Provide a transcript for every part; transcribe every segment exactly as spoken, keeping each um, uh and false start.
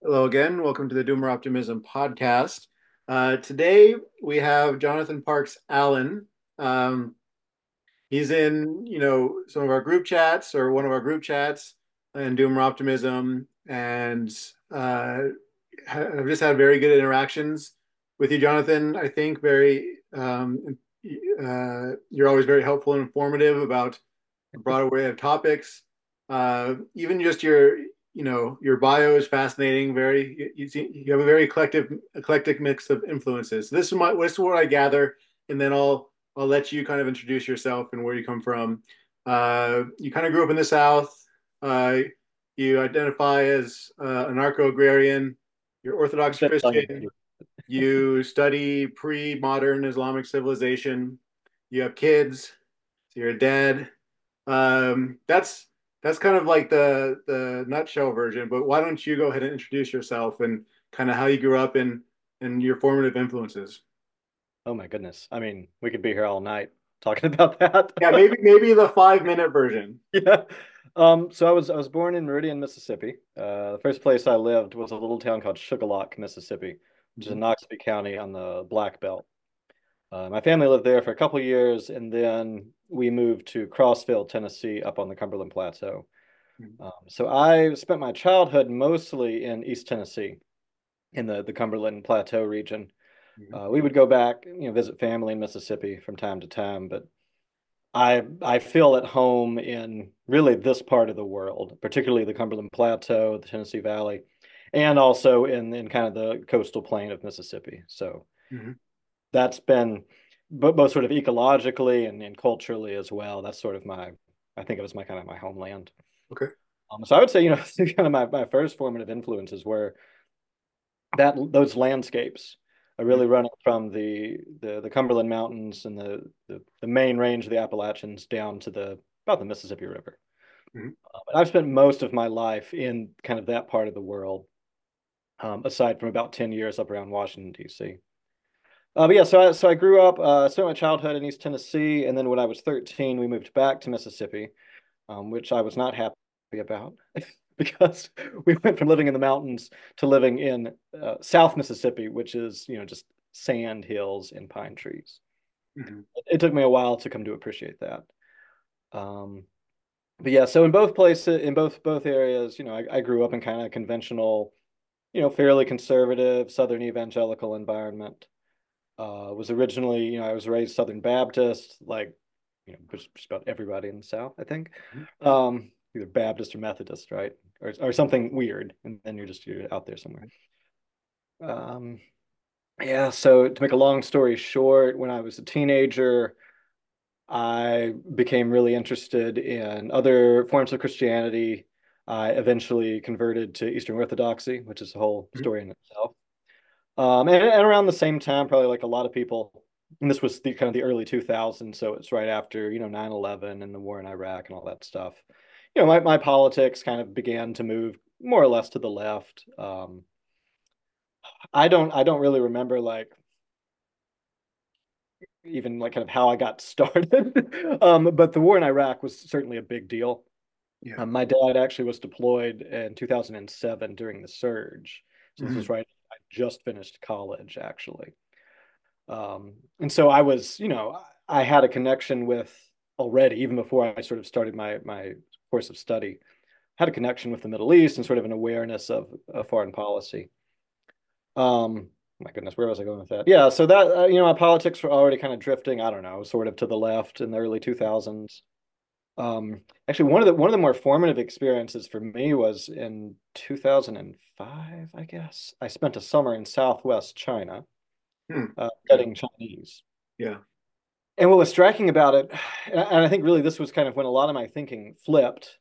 Hello again. Welcome to the Doomer Optimism podcast. Uh, today we have Jonathan Parks Allen. Um, he's in, you know, some of our group chats or one of our group chats in Doomer Optimism, and uh, I've just had very good interactions with you, Jonathan. I think very, um, uh, you're always very helpful and informative about a broad array of topics. Uh, even just your, you know, your bio is fascinating. Very, you, you, you have a very eclectic, eclectic mix of influences. This is my, this is what I gather, and then I'll, I'll let you kind of introduce yourself and where you come from. Uh, you kind of grew up in the South. Uh, you identify as uh, anarcho-agrarian. You're Orthodox Been tongue in Christian. cheek. You study pre-modern Islamic civilization. You have kids. So you're a dad. Um, that's that's kind of like the the nutshell version. But why don't you go ahead and introduce yourself and kind of how you grew up and and your formative influences? Oh my goodness. I mean, we could be here all night talking about that. Yeah, maybe maybe the five minute version. Yeah. Um, so I was I was born in Meridian, Mississippi. Uh, the first place I lived was a little town called Sugarlock, Mississippi, which is in Mhm. Noxubee County on the Black Belt. Uh, my family lived there for a couple of years, and then we moved to Crossville, Tennessee, up on the Cumberland Plateau. Um, so I spent my childhood mostly in East Tennessee, in the the Cumberland Plateau region. Mhm. Uh, we would go back, you know, visit family in Mississippi from time to time, but I I feel at home in really this part of the world, particularly the Cumberland Plateau, the Tennessee Valley, and also in in kind of the coastal plain of Mississippi. So Mhm. that's been but both sort of ecologically and, and culturally as well. That's sort of my I think it was my kind of my homeland. Okay. Um, so I would say, you know, kind of my, my first formative influences were that those landscapes are Mhm. really running from the the, the Cumberland Mountains and the, the the main range of the Appalachians down to the about the Mississippi River. Mhm. Um, and I've spent most of my life in kind of that part of the world, um, aside from about ten years up around Washington, D C. Uh, but yeah, so I, so I grew up, uh, spent my childhood in East Tennessee, and then when I was thirteen, we moved back to Mississippi, um, which I was not happy about because we went from living in the mountains to living in uh, South Mississippi, which is, you know, just sand hills and pine trees. Mhm. It took me a while to come to appreciate that. Um, but yeah, so in both places, in both both areas, you know, I, I grew up in kind of conventional, you know, fairly conservative Southern evangelical environment. Uh, was originally, you know, I was raised Southern Baptist, like, you know, just, just about everybody in the South, I think. Mhm. Um, either Baptist or Methodist, right? Or, or something weird, and then you're just you're out there somewhere. Um, yeah, so to make a long story short, when I was a teenager, I became really interested in other forms of Christianity. I eventually converted to Eastern Orthodoxy, which is a whole Mhm. story in itself. Um, and, and around the same time, probably like a lot of people, and this was the kind of the early two thousands, so it's right after, you know, nine eleven and the war in Iraq and all that stuff. You know, my, my politics kind of began to move more or less to the left. Um, I don't I don't really remember like even like kind of how I got started. Um, but the war in Iraq was certainly a big deal. Yeah. Um, my dad actually was deployed in two thousand seven during the surge. So this Mhm. was right. I just finished college actually. Um, and so I was, you know, I had a connection with already, even before I sort of started my my course of study, had a connection with the Middle East and sort of an awareness of, of foreign policy. Um, my goodness, where was I going with that? Yeah, so that uh, you know, my politics were already kind of drifting, I don't know, sort of to the left in the early two thousands. Um, actually, one of the one of the more formative experiences for me was in two thousand five, I guess. I spent a summer in Southwest China, Hmm. uh, Okay. studying Chinese. Yeah. And what was striking about it, and I think really this was kind of when a lot of my thinking flipped.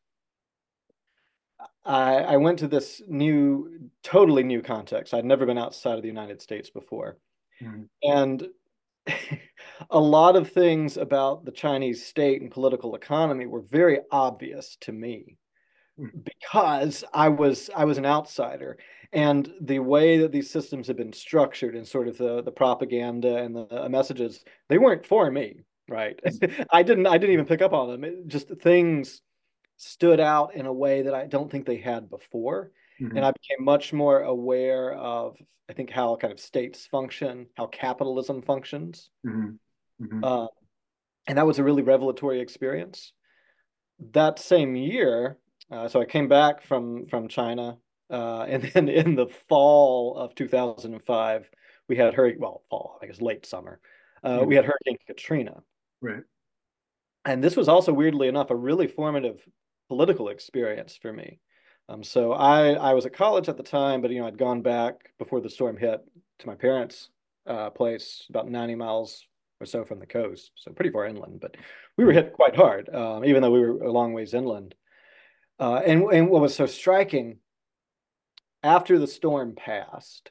I, I went to this new, totally new context. I'd never been outside of the United States before. Mhm. And a lot of things about the Chinese state and political economy were very obvious to me Mhm. because I was I was an outsider, and the way that these systems have been structured and sort of the the propaganda and the, the messages, they weren't for me, right? I didn't I didn't even pick up on them. It, just things stood out in a way that I don't think they had before. And Hmm. I became much more aware of, I think, how kind of states function, how capitalism functions. Hmm. Hmm. Uh, and that was a really revelatory experience. That same year, uh, so I came back from from China, uh, and then in the fall of two thousand five, we had hurricane, well, fall, I guess late summer, uh, we Hmm. had Hurricane Katrina. Right. And this was also, weirdly enough, a really formative political experience for me. Um, so I I was at college at the time, but you know I'd gone back before the storm hit to my parents' uh, place, about ninety miles or so from the coast, so pretty far inland. But we were Hmm. hit quite hard, um, even though we were a long ways inland. Uh, and and what was so striking after the storm passed,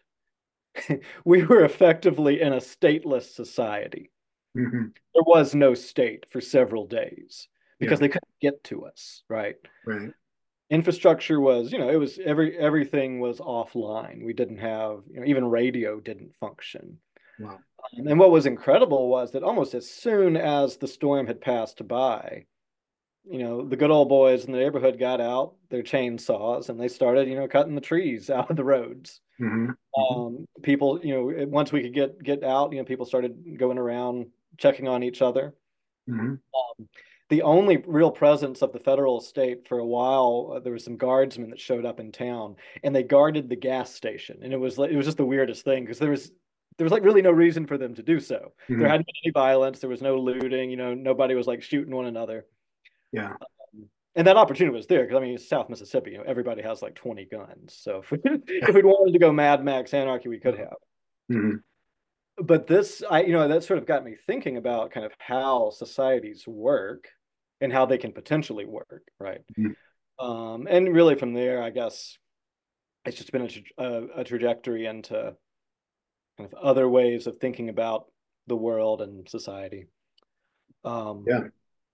we were effectively in a stateless society. Hmm. There was no state for several days Yeah. because they couldn't get to us, right? Right. Infrastructure was, you know, it was every everything was offline. We didn't have, you know, even radio didn't function. Wow. Um, and what was incredible was that almost as soon as the storm had passed by, you know, the good old boys in the neighborhood got out their chainsaws and they started, you know, cutting the trees out of the roads. Hmm. Hmm. Um, people, you know, once we could get get out, you know, people started going around checking on each other. Hmm. Um, the only real presence of the federal state for a while, uh, there was some guardsmen that showed up in town, and they guarded the gas station, and it was like it was just the weirdest thing because there was there was like really no reason for them to do so. There Hmm. hadn't been any violence, there was no looting, you know, nobody was like shooting one another, Yeah. um, and that opportunity was there because I mean, it's South Mississippi, you know, everybody has like twenty guns, so if we if we'd wanted to go Mad Max Anarchy, we could have. Hmm. But this, I, you know, that sort of got me thinking about kind of how societies work and how they can potentially work, right? Hmm. Um, and really from there, I guess it's just been a, tra- a, a trajectory into kind of other ways of thinking about the world and society. Um, Yeah.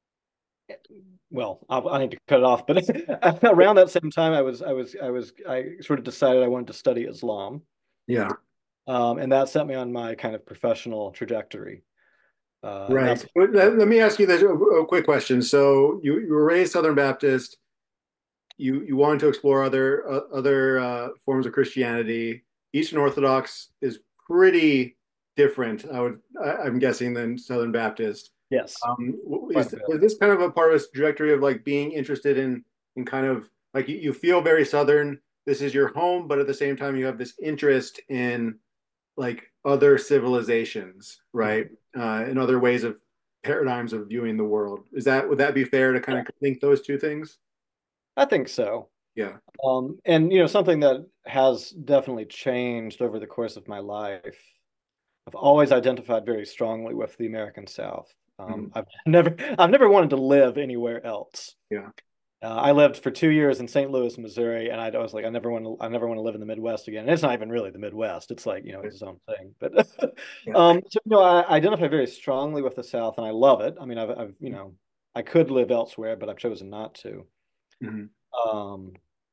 well, I, I need to cut it off, but around that same time, I was, I was, I was, I sort of decided I wanted to study Islam, Yeah. um, and that set me on my kind of professional trajectory. Uh, and Right. that's But Let, let me ask you this a, a quick question. So you, you were raised Southern Baptist. You you wanted to explore other uh, other uh, forms of Christianity. Eastern Orthodox is pretty different, I would I, I'm guessing, than Southern Baptist. yes, Um, quite a is, bit. is this kind of a part of a trajectory of like being interested in in kind of like you, you feel very Southern. This is your home, but at the same time you have this interest in like other civilizations, right? Mhm. Uh, and other ways of paradigms of viewing the world. Is that would that be fair to kind of link those two things? I think so. Yeah. Um, and you know, something that has definitely changed over the course of my life. I've always identified very strongly with the American South. Um, Mhm. I've never, I've never wanted to live anywhere else. Yeah. Uh, I lived for two years in Saint Louis, Missouri, and I was like, I never want to, I never want to live in the Midwest again. And it's not even really the Midwest; it's like you know, it's its own thing. But Yeah. um, so you know, I identify very strongly with the South, and I love it. I mean, I've, I've, you know, I could live elsewhere, but I've chosen not to. Mhm. Um,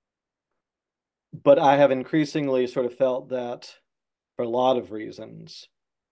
but I have increasingly sort of felt that for a lot of reasons,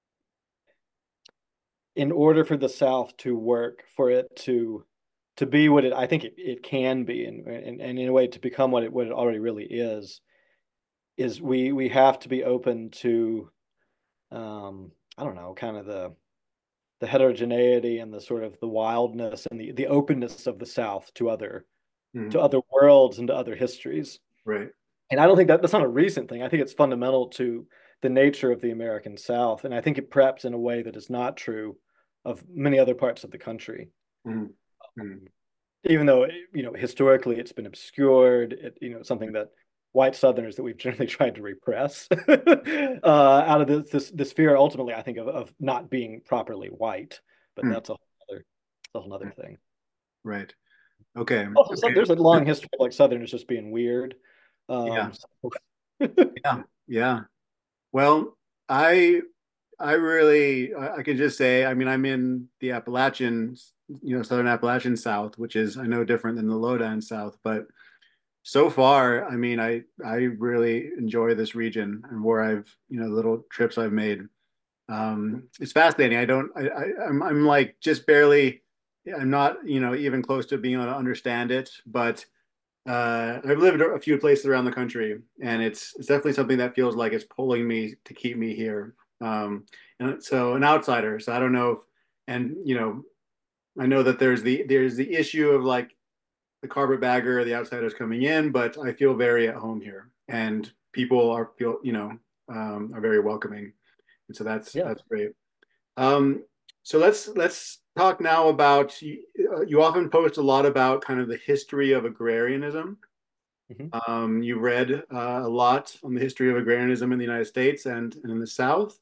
in order for the South to work, for it to to be what it I think it, it can be, and, and and in a way to become what it what it already really is, is we we have to be open to um, I don't know, kind of the the heterogeneity and the sort of the wildness and the the openness of the South to other to Mhm. other worlds and to other histories. Right. And I don't think that that's not a recent thing. I think it's fundamental to the nature of the American South. And I think it perhaps in a way that is not true of many other parts of the country. Mhm. Mhm. Even though, you know, historically it's been obscured, it, you know, something that white Southerners that we've generally tried to repress uh, out of this, this, this fear, ultimately, I think, of, of not being properly white. But Mhm. that's a whole other, a whole other thing. Right. Okay. Also, so Okay. there's a long history of like Southerners just being weird. Yeah. Um, so Yeah. Yeah. Well, I I really I, I could just say, I mean, I'm in the Appalachian, you know, Southern Appalachian South, which is I know different than the lowdown South, but so far, I mean, I I really enjoy this region and where I've, you know, little trips I've made. Um, it's fascinating. I don't, I, I I'm I'm like just barely, I'm not, you know, even close to being able to understand it, but uh, I've lived a few places around the country, and it's it's definitely something that feels like it's pulling me to keep me here. Um, and so an outsider. So I don't know if, and you know, I know that there's the there's the issue of like the carpetbagger, the outsiders coming in, but I feel very at home here, and people are feel you know um, are very welcoming, and so that's Yeah. that's great. Um, so let's let's talk now about you, uh, you often post a lot about kind of the history of agrarianism. Hmm. Um, you read uh, a lot on the history of agrarianism in the United States and, and in the South.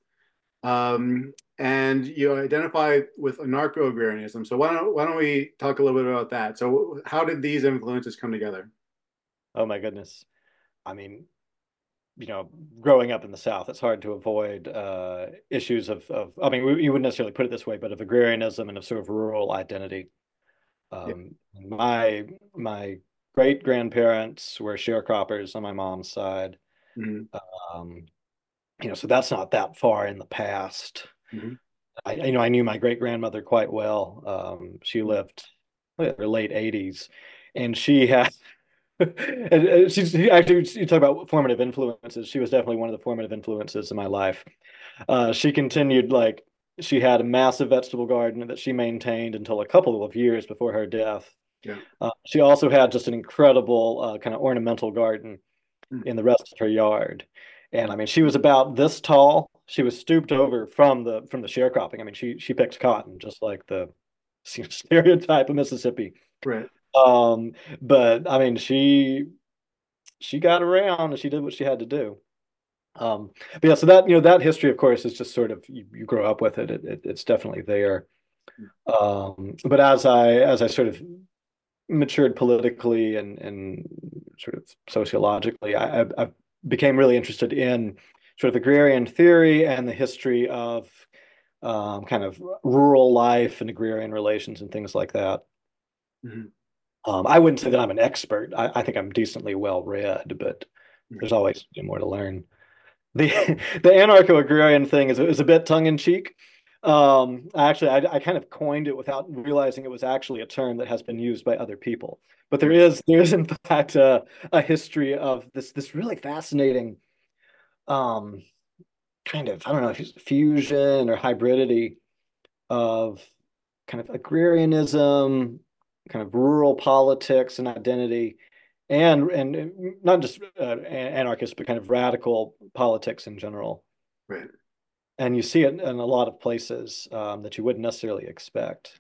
Um, and you identify with anarcho-agrarianism. So why don't why don't we talk a little bit about that? So how did these influences come together? Oh my goodness. I mean, you know, growing up in the South, it's hard to avoid uh, issues of, of, I mean, we, you wouldn't necessarily put it this way, but of agrarianism and of sort of rural identity. Yeah. Um, my my great grandparents were sharecroppers on my mom's side. Hmm. Um, you know, so that's not that far in the past. Hmm. I, you know, I knew my great grandmother quite well. Um, she lived in her late eighties, and she had and she's actually, you talk about formative influences. She was definitely one of the formative influences in my life. Uh, she continued like she had a massive vegetable garden that she maintained until a couple of years before her death. Yeah. Uh, she also had just an incredible uh, kind of ornamental garden Mm. in the rest of her yard. And I mean, she was about this tall. She was stooped over from the from the sharecropping. I mean, she she picked cotton just like the stereotype of Mississippi. Right. Um, but I mean, she she got around and she did what she had to do. Um, but yeah, so that you know that history, of course, is just sort of you, you grow up with it. It, it. It's definitely there. Um, but as I as I sort of matured politically and and sort of sociologically, I, I, I became really interested in sort of agrarian theory and the history of um, kind of rural life and agrarian relations and things like that. Hmm. Um, I wouldn't say that I'm an expert. I, I think I'm decently well read, but there's always more to learn. The the anarcho-agrarian thing is is a bit tongue in cheek. Um, actually, I, I kind of coined it without realizing it was actually a term that has been used by other people. But there is there is in fact a, a history of this this really fascinating um, kind of I don't know if it's fusion or hybridity of kind of agrarianism, kind of rural politics and identity, and and not just uh, anarchist, but kind of radical politics in general. Right. And you see it in a lot of places um, that you wouldn't necessarily expect.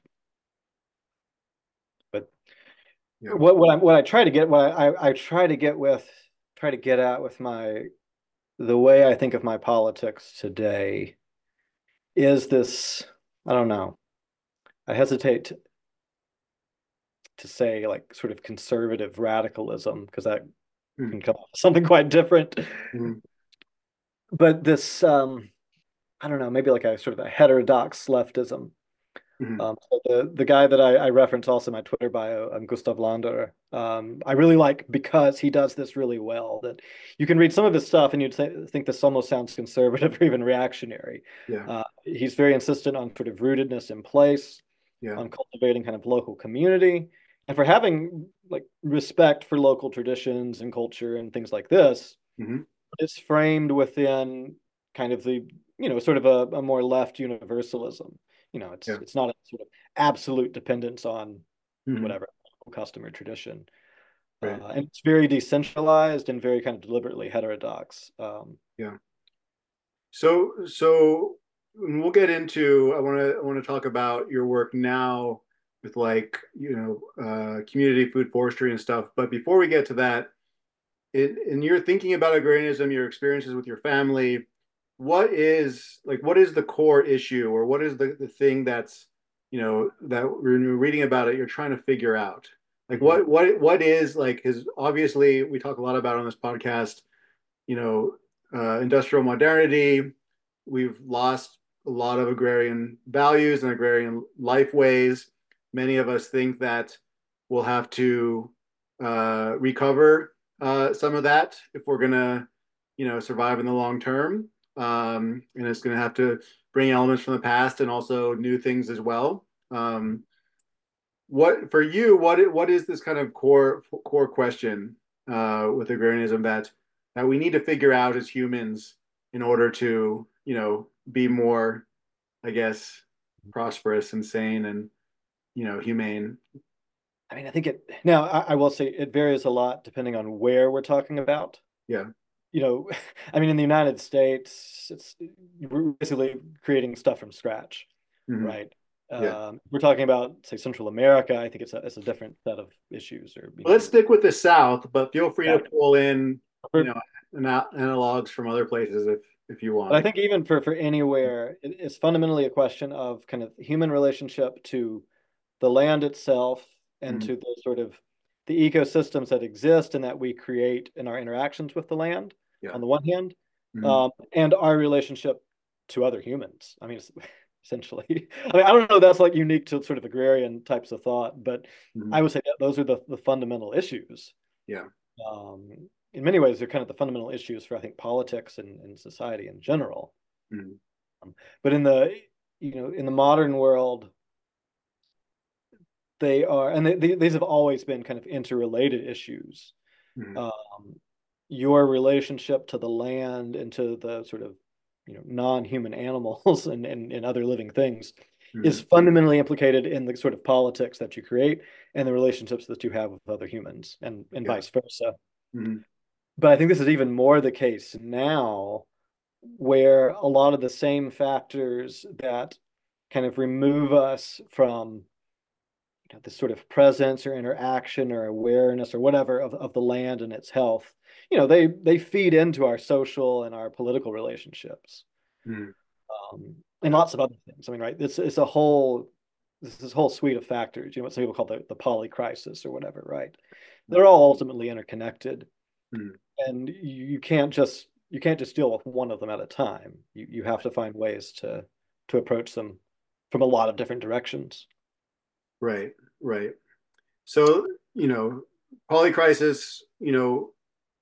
But Yeah. what what I what I try to get what I I try to get with try to get at with my the way I think of my politics today is this. I don't know. I hesitate to, to say like sort of conservative radicalism because that Mm. can come off as something quite different. Mm. But this um, I don't know, maybe like a sort of a heterodox leftism. Mm. Um, so the the guy that I, I reference also in my Twitter bio, um, Gustav Lander, um, I really like because he does this really well. That you can read some of his stuff and you'd say, think this almost sounds conservative or even reactionary. Yeah. Uh, he's very insistent on sort of rootedness in place, Yeah. on cultivating kind of local community, and for having like respect for local traditions and culture and things like this. Hmm. It's framed within kind of the, you know, sort of a, a more left universalism. You know, it's Yeah. it's not a sort of absolute dependence on Hmm. whatever custom or tradition. Right. Uh, and it's very decentralized and very kind of deliberately heterodox. Um, Yeah. So, so we'll get into. I want to. I want to talk about your work now with like you know uh, community food forestry and stuff. But before we get to that, in, in your thinking about agrarianism, your experiences with your family, what is like what is the core issue, or what is the the thing that's you know that when you're reading about it, you're trying to figure out. Like mhm. what what what is like? Because obviously we talk a lot about on this podcast you know, uh, industrial modernity. We've lost a lot of agrarian values and agrarian life ways. Many of us think that we'll have to uh, recover uh, some of that if we're going to, you know, survive in the long term. Um, and it's going to have to bring elements from the past and also new things as well. Um, what for you, what what is this kind of core core question uh, with agrarianism that that we need to figure out as humans in order to, you know, be more, I guess, prosperous and sane and, you know, humane? I mean, I think it now I, I will say it varies a lot depending on where we're talking about. Yeah. You know, I mean, in the United States, it's we're basically creating stuff from scratch, Hmm. right? Yeah. Um, we're talking about, say, Central America. I think it's a it's a different set of issues, or you Well, let's know, stick with the South, but feel free to yeah. pull in, you For, know, ana- analogs from other places if if you but I want. think even for for anywhere, it, it's fundamentally a question of kind of human relationship to the land itself and Mhm. to the sort of the ecosystems that exist and that we create in our interactions with the land Yeah. on the one hand, Hmm. um, and our relationship to other humans. I mean, essentially, I mean, I don't know, that's like unique to sort of agrarian types of thought, but Hmm. I would say that those are the, the fundamental issues. Yeah. Um, in many ways, they're kind of the fundamental issues for, I think, politics and, and society in general. Hmm. Um, but in the, you know, in the modern world, they are, and they, they, these have always been kind of interrelated issues. Hmm. Um, your relationship to the land and to the sort of, you know, non-human animals and, and, and other living things is Hmm. fundamentally implicated in the sort of politics that you create and the relationships that you have with other humans and, and Yeah. vice versa. Hmm. But I think this is even more the case now, where a lot of the same factors that kind of remove us from, you know, this sort of presence or interaction or awareness or whatever of, of the land and its health, you know, they they feed into our social and our political relationships, Hmm. um, and lots of other things. I mean, right? It's it's a whole this this whole suite of factors. You know, what some people call the the polycrisis or whatever, right? They're all ultimately interconnected, Hmm. and you, you can't just you can't just deal with one of them at a time. You you have to find ways to to approach them from a lot of different directions. Right. Right. So, you know, polycrisis, you know,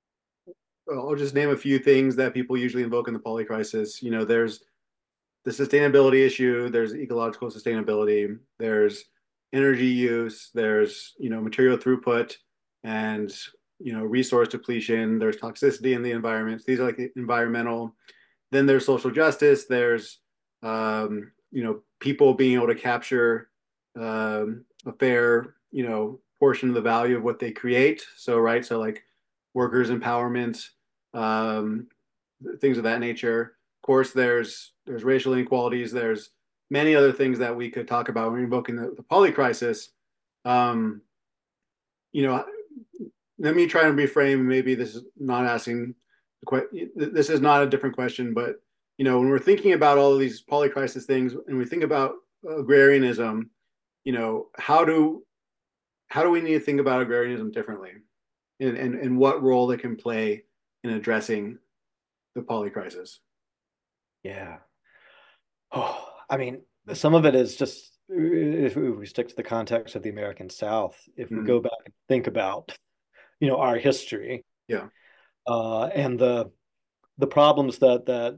I'll just name a few things that people usually invoke in the polycrisis. You know, there's the sustainability issue, there's ecological sustainability, there's energy use, there's, you know, material throughput and, you know, resource depletion, there's toxicity in the environment. These are like the environmental. Then there's social justice, there's, um, you know, people being able to capture um, a fair, you know, portion of the value of what they create. So, right, so like workers' empowerment, um, things of that nature. Of course, there's there's racial inequalities. There's many other things that we could talk about when invoking the, the poly crisis. Um, you know, let me try and reframe. Maybe this is not asking the que- this is not a different question, but you know, when we're thinking about all of these poly crisis things, and we think about agrarianism, you know, how do how do we need to think about agrarianism differently, and and, and what role it can play in addressing the poly crisis? Yeah. Oh, I mean, some of it is just if we stick to the context of the American South, if we go Mm-hmm. back and think about, you know, our history, Yeah. uh, and the the problems that that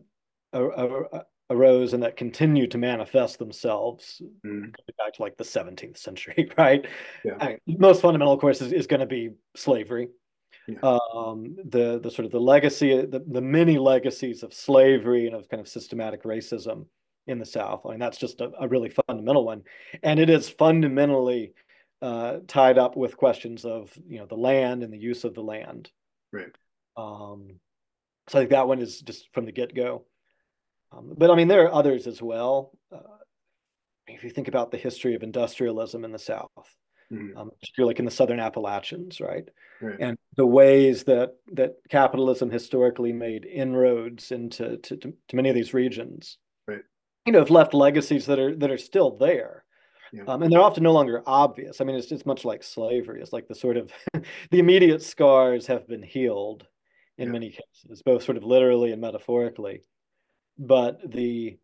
ar- arose and that continue to manifest themselves Mm-hmm. back to like the seventeenth century, right? Yeah. I mean, most fundamental, of course, is, is going to be slavery. Yeah. Um, the the sort of the legacy, the, the many legacies of slavery and of kind of systematic racism in the South. I mean, that's just a, a really fundamental one, and it is fundamentally uh, tied up with questions of, you know, the land and the use of the land. Right. Um, so I think that one is just from the get go. Um, but I mean, there are others as well. Uh, if you think about the history of industrialism in the South, Mm-hmm. um, particularly like in the Southern Appalachians, right? Right. And the ways that that capitalism historically made inroads into to, to, to many of these regions, Right. you know, have left legacies that are that are still there. Yeah. Um, and they're often no longer obvious. I mean, it's just much like slavery. It's like the sort of the immediate scars have been healed in Yeah. many cases, both sort of literally and metaphorically. But the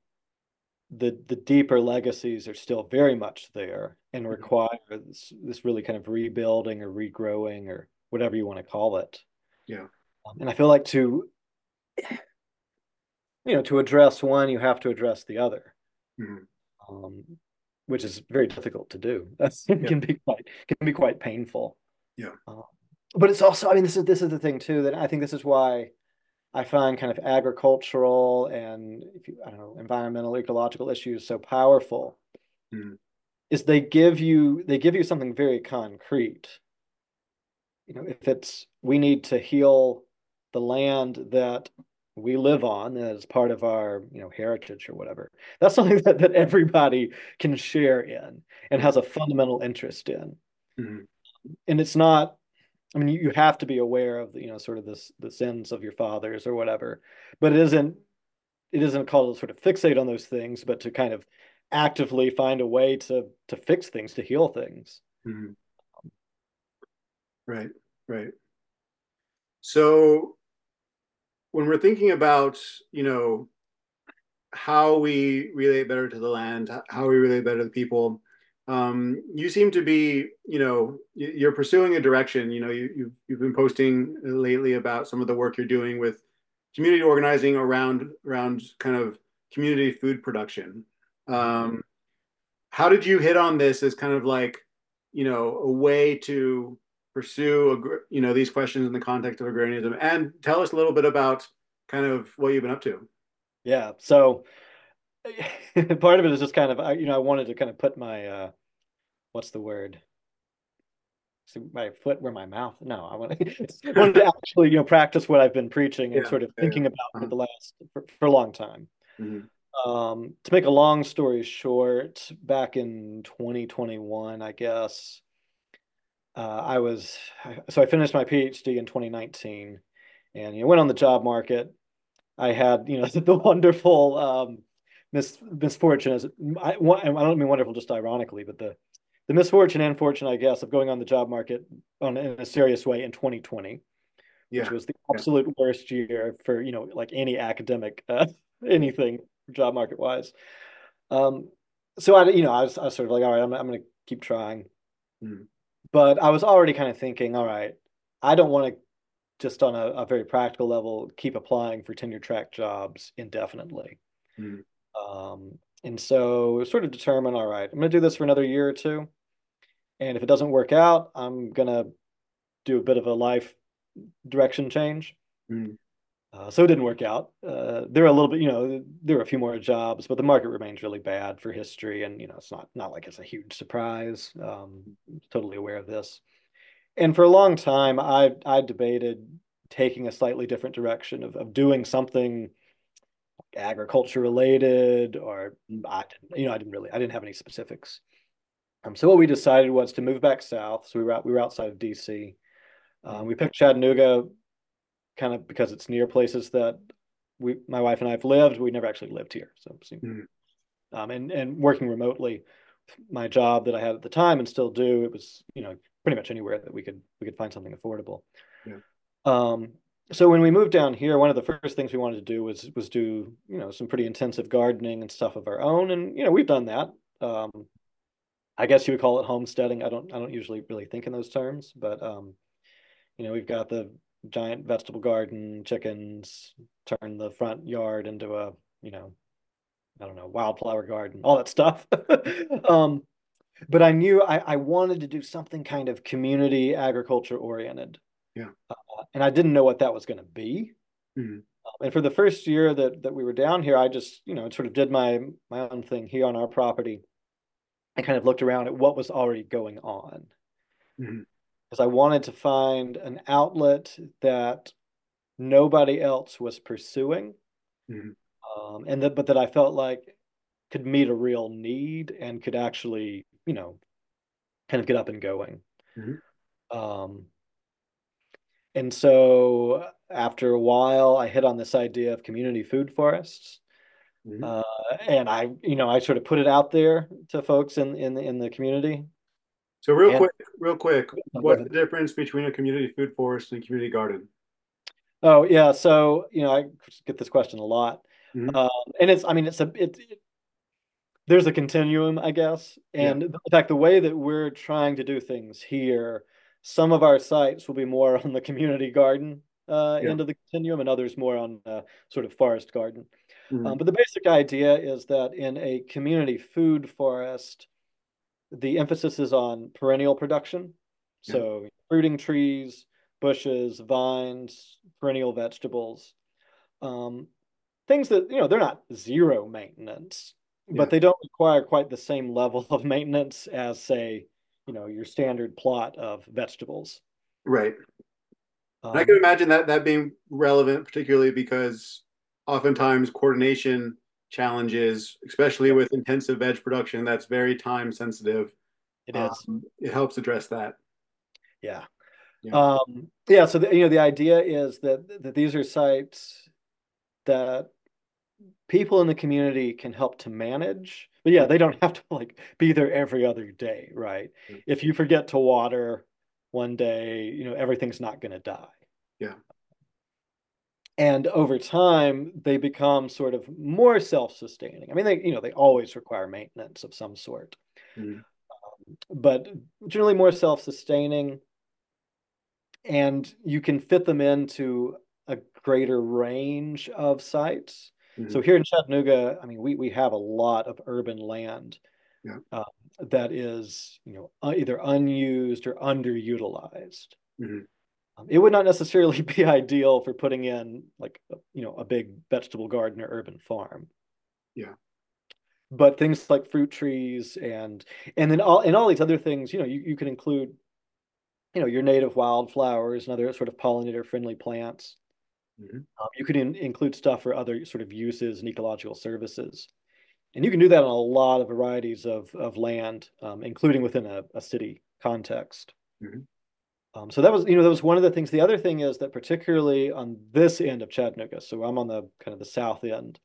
the the deeper legacies are still very much there and Mm-hmm. require this, this really kind of rebuilding or regrowing or whatever you want to call it. Yeah. Um, and I feel like to, you know, to address one, you have to address the other. Mm-hmm. Um, which is very difficult to do. That's it Yeah. can be quite can be quite painful. Yeah. Uh, but it's also, I mean, this is this is the thing too, that I think this is why I find kind of agricultural and if you, I don't know, environmental, ecological issues so powerful, Mm. is they give you they give you something very concrete. You know, if it's we need to heal the land that we live on as part of our, you know, heritage or whatever. That's something that, that everybody can share in and Yeah. has a fundamental interest in. Mm. And it's not, I mean, you, you have to be aware of the, you know, sort of this the sins of your fathers or whatever, but it isn't it isn't called to sort of fixate on those things, but to kind of actively find a way to to fix things, to heal things. Mm. Right. Right. So when we're thinking about, you know, how we relate better to the land, how we relate better to the people. Um, you seem to be, you know, you're pursuing a direction. You know, you, you've you've been posting lately about some of the work you're doing with community organizing around around kind of community food production. Um, how did you hit on this as kind of like, you know, a way to pursue, you know, these questions in the context of agrarianism? And tell us a little bit about kind of what you've been up to. Yeah. So part of it is just kind of, you know, I wanted to kind of put my, uh, what's the word? So my foot where my mouth. No, I want to, wanted to actually, you know, practice what I've been preaching and Yeah, sort of yeah, yeah. thinking about for Uh-huh. the last, for, for a long time. Mhm. Um, to make a long story short, back in twenty twenty-one, I guess, uh, I was, so I finished my PhD in twenty nineteen and, you know, went on the job market. I had, you know, the wonderful um, mis misfortune as I, I don't mean wonderful just ironically, but the the misfortune and fortune, I guess, of going on the job market on in a serious way in twenty twenty, which Yeah, was the yeah. absolute worst year for, you know, like any academic uh, anything job market wise. Um, so I, you know, I was, I was sort of like, all right, I'm, I'm going to keep trying, Mm, but I was already kind of thinking, all right, I don't want to just on a, a very practical level keep applying for tenure track jobs indefinitely. mm, Um, and so sort of determine, all right, I'm going to do this for another year or two. And if it doesn't work out, I'm going to do a bit of a life direction change. mm, Uh, so it didn't work out. Uh, there are a little bit, you know, there are a few more jobs, but the market remains really bad for history. And, you know, it's not, not like it's a huge surprise. Um, totally aware of this. And for a long time, I I debated taking a slightly different direction of, of doing something agriculture related, or mm, I didn't, you know, I didn't really, I didn't have any specifics. Um, so what we decided was to move back south. So we were out, we were outside of D C. Um, mm. we picked Chattanooga kind of because it's near places that we, my wife and I have lived. We never actually lived here. So, Mm. um, and and working remotely, my job that I had at the time and still do, it was, you know, pretty much anywhere that we could we could find something affordable. Yeah. Um, so when we moved down here, one of the first things we wanted to do was was do, you know, some pretty intensive gardening and stuff of our own, and you know we've done that. Um, I guess you would call it homesteading. I don't I don't usually really think in those terms, but um, you know we've got the giant vegetable garden, chickens, turn the front yard into a, you know, I don't know, wildflower garden, all that stuff. um, but I knew I, I wanted to do something kind of community agriculture oriented, Yeah. uh, and I didn't know what that was going to be. Mm, And for the first year that that we were down here, I just, you know, sort of did my my own thing here on our property. I kind of looked around at what was already going on mm, because I wanted to find an outlet that nobody else was pursuing, mm, um, and that but that I felt like could meet a real need and could actually, you know, kind of get up and going. mm, Um, and so after a while, I hit on this idea of community food forests. mm. Uh, and I, you know, I sort of put it out there to folks in in in the community. So real And quick, real quick, oh, go what's ahead. the difference between a community food forest and a community garden? Oh yeah, so you know, I get this question a lot, Mm, um, and it's, I mean, it's a it, it there's a continuum, I guess, yeah, and in fact, the way that we're trying to do things here, some of our sites will be more on the community garden uh, yeah. end of the continuum, and others more on uh, sort of forest garden. Um, Mm, but the basic idea is that in a community food forest, the emphasis is on perennial production. Yeah. So fruiting trees, bushes, vines, perennial vegetables, um, things that, you know, they're not zero maintenance, Yeah. but they don't require quite the same level of maintenance as, say, you know, your standard plot of vegetables. Right. And I can Um, imagine that that being relevant, particularly because oftentimes coordination challenges, especially with intensive veg production, that's very time sensitive. it is. Um, it helps address that. Yeah. Yeah. Um, yeah. So, the, you know, the idea is that, that these are sites that people in the community can help to manage. But yeah, they don't have to like be there every other day, right? Yeah. If you forget to water one day, you know, everything's not going to die. Yeah. And over time, they become sort of more self-sustaining. I mean, they, you know, they always require maintenance of some sort, Mhm. but generally more self-sustaining, and you can fit them into a greater range of sites. So Mhm. here in Chattanooga, I mean, we we have a lot of urban land Yeah. uh, that is, you know, uh, either unused or underutilized. Mhm. Um, it would not necessarily be ideal for putting in like, you know, a big vegetable garden or urban farm, Yeah. but things like fruit trees and and then all and all these other things, you know, you, you can include, you know, your native wildflowers and other sort of pollinator friendly plants. Mhm. Um, you could in, include stuff for other sort of uses and ecological services. And you can do that on a lot of varieties of, of land, um, including within a, a city context. Mhm. Um, so that was, you know, that was one of the things. The other thing is that particularly on this end of Chattanooga, so I'm on the kind of the south end,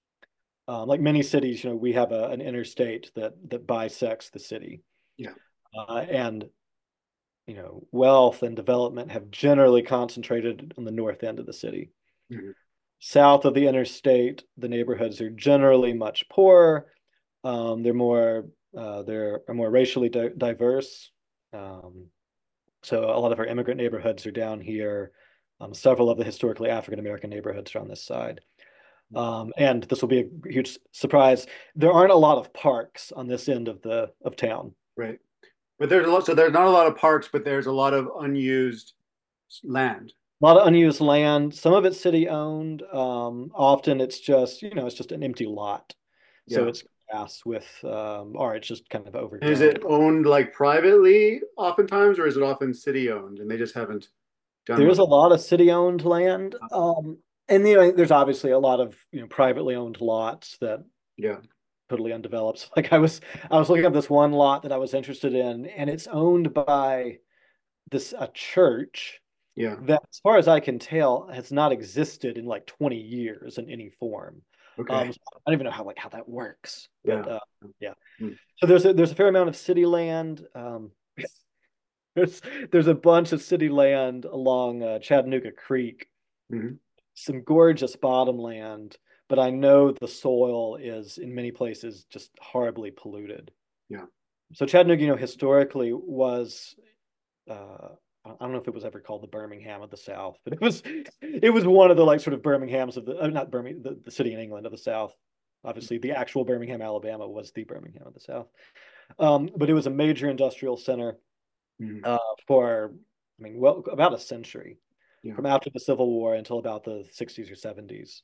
um, like many cities, you know, we have a, an interstate that that bisects the city. Yeah. Uh, and, you know, wealth and development have generally concentrated on the north end of the city. Mhm. South of the interstate, the neighborhoods are generally much poorer. Um, they're more uh, they're are more racially di diverse. Um, so a lot of our immigrant neighborhoods are down here. Um, several of the historically African American neighborhoods are on this side. Um, and this will be a huge surprise. There aren't a lot of parks on this end of the of town. Right. But there's a lot, so there's not a lot of parks, but there's a lot of unused land. A lot of unused land. Some of it's city owned. Um, often it's just, you know, it's just an empty lot. So Yeah. it's grass with, um, or it's just kind of And is overgrown. it owned like privately oftentimes, or is it often city owned and they just haven't done There's much? a lot of city owned land. Um, and you know, there's obviously a lot of, you know, privately owned lots that Yeah. totally undeveloped. So, like I was, I was looking up this one lot that I was interested in, and it's owned by this a church Yeah. that, as far as I can tell, has not existed in like twenty years in any form. Okay. Um, so I don't even know how like how that works, but Yeah. uh, yeah. Mm. So there's a, there's a fair amount of city land. Um, there's there's a bunch of city land along uh, Chattanooga Creek, Mhm. some gorgeous bottomland, but I know the soil is in many places just horribly polluted. Yeah. So Chattanooga, you know, historically was uh, I don't know if it was ever called the Birmingham of the South, but it was it was one of the like sort of Birminghams of the uh, not Birmingham, the, the city in England of the South. Obviously, the actual Birmingham, Alabama, was the Birmingham of the South. Um, but it was a major industrial center Mhm. uh, for, I mean, well, about a century, Yeah. from after the Civil War until about the sixties or seventies.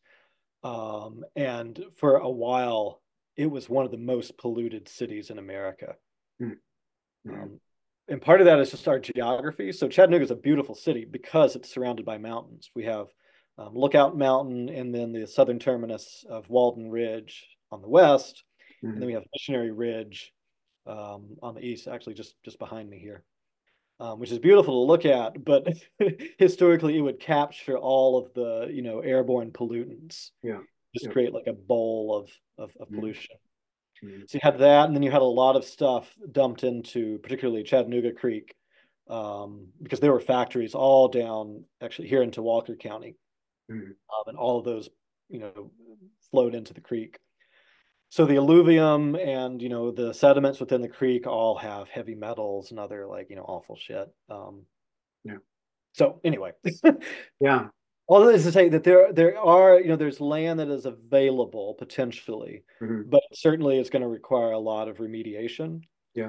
Um, and for a while, it was one of the most polluted cities in America. Mhm. Mhm. Um, and part of that is just our geography. So Chattanooga is a beautiful city because it's surrounded by mountains. We have um, Lookout Mountain and then the southern terminus of Walden Ridge on the west, and then Mhm. we have Missionary Ridge um, on the east, actually just just behind me here, um, which is beautiful to look at. But historically, it would capture all of the, you know, airborne pollutants, Yeah. just Yeah. create like a bowl of of, of Mhm. pollution. Mhm. So you had that, and then you had a lot of stuff dumped into, particularly Chattanooga Creek, um, because there were factories all down actually here into Walker County, Mhm. um, and all of those, you know, flowed into the creek. So the alluvium and, you know, the sediments within the creek all have heavy metals and other like, you know, awful shit. Um, Yeah. so anyway, Yeah. all this is to say that there there are, you know, there's land that is available potentially, Mhm. but certainly it's going to require a lot of remediation. Yeah.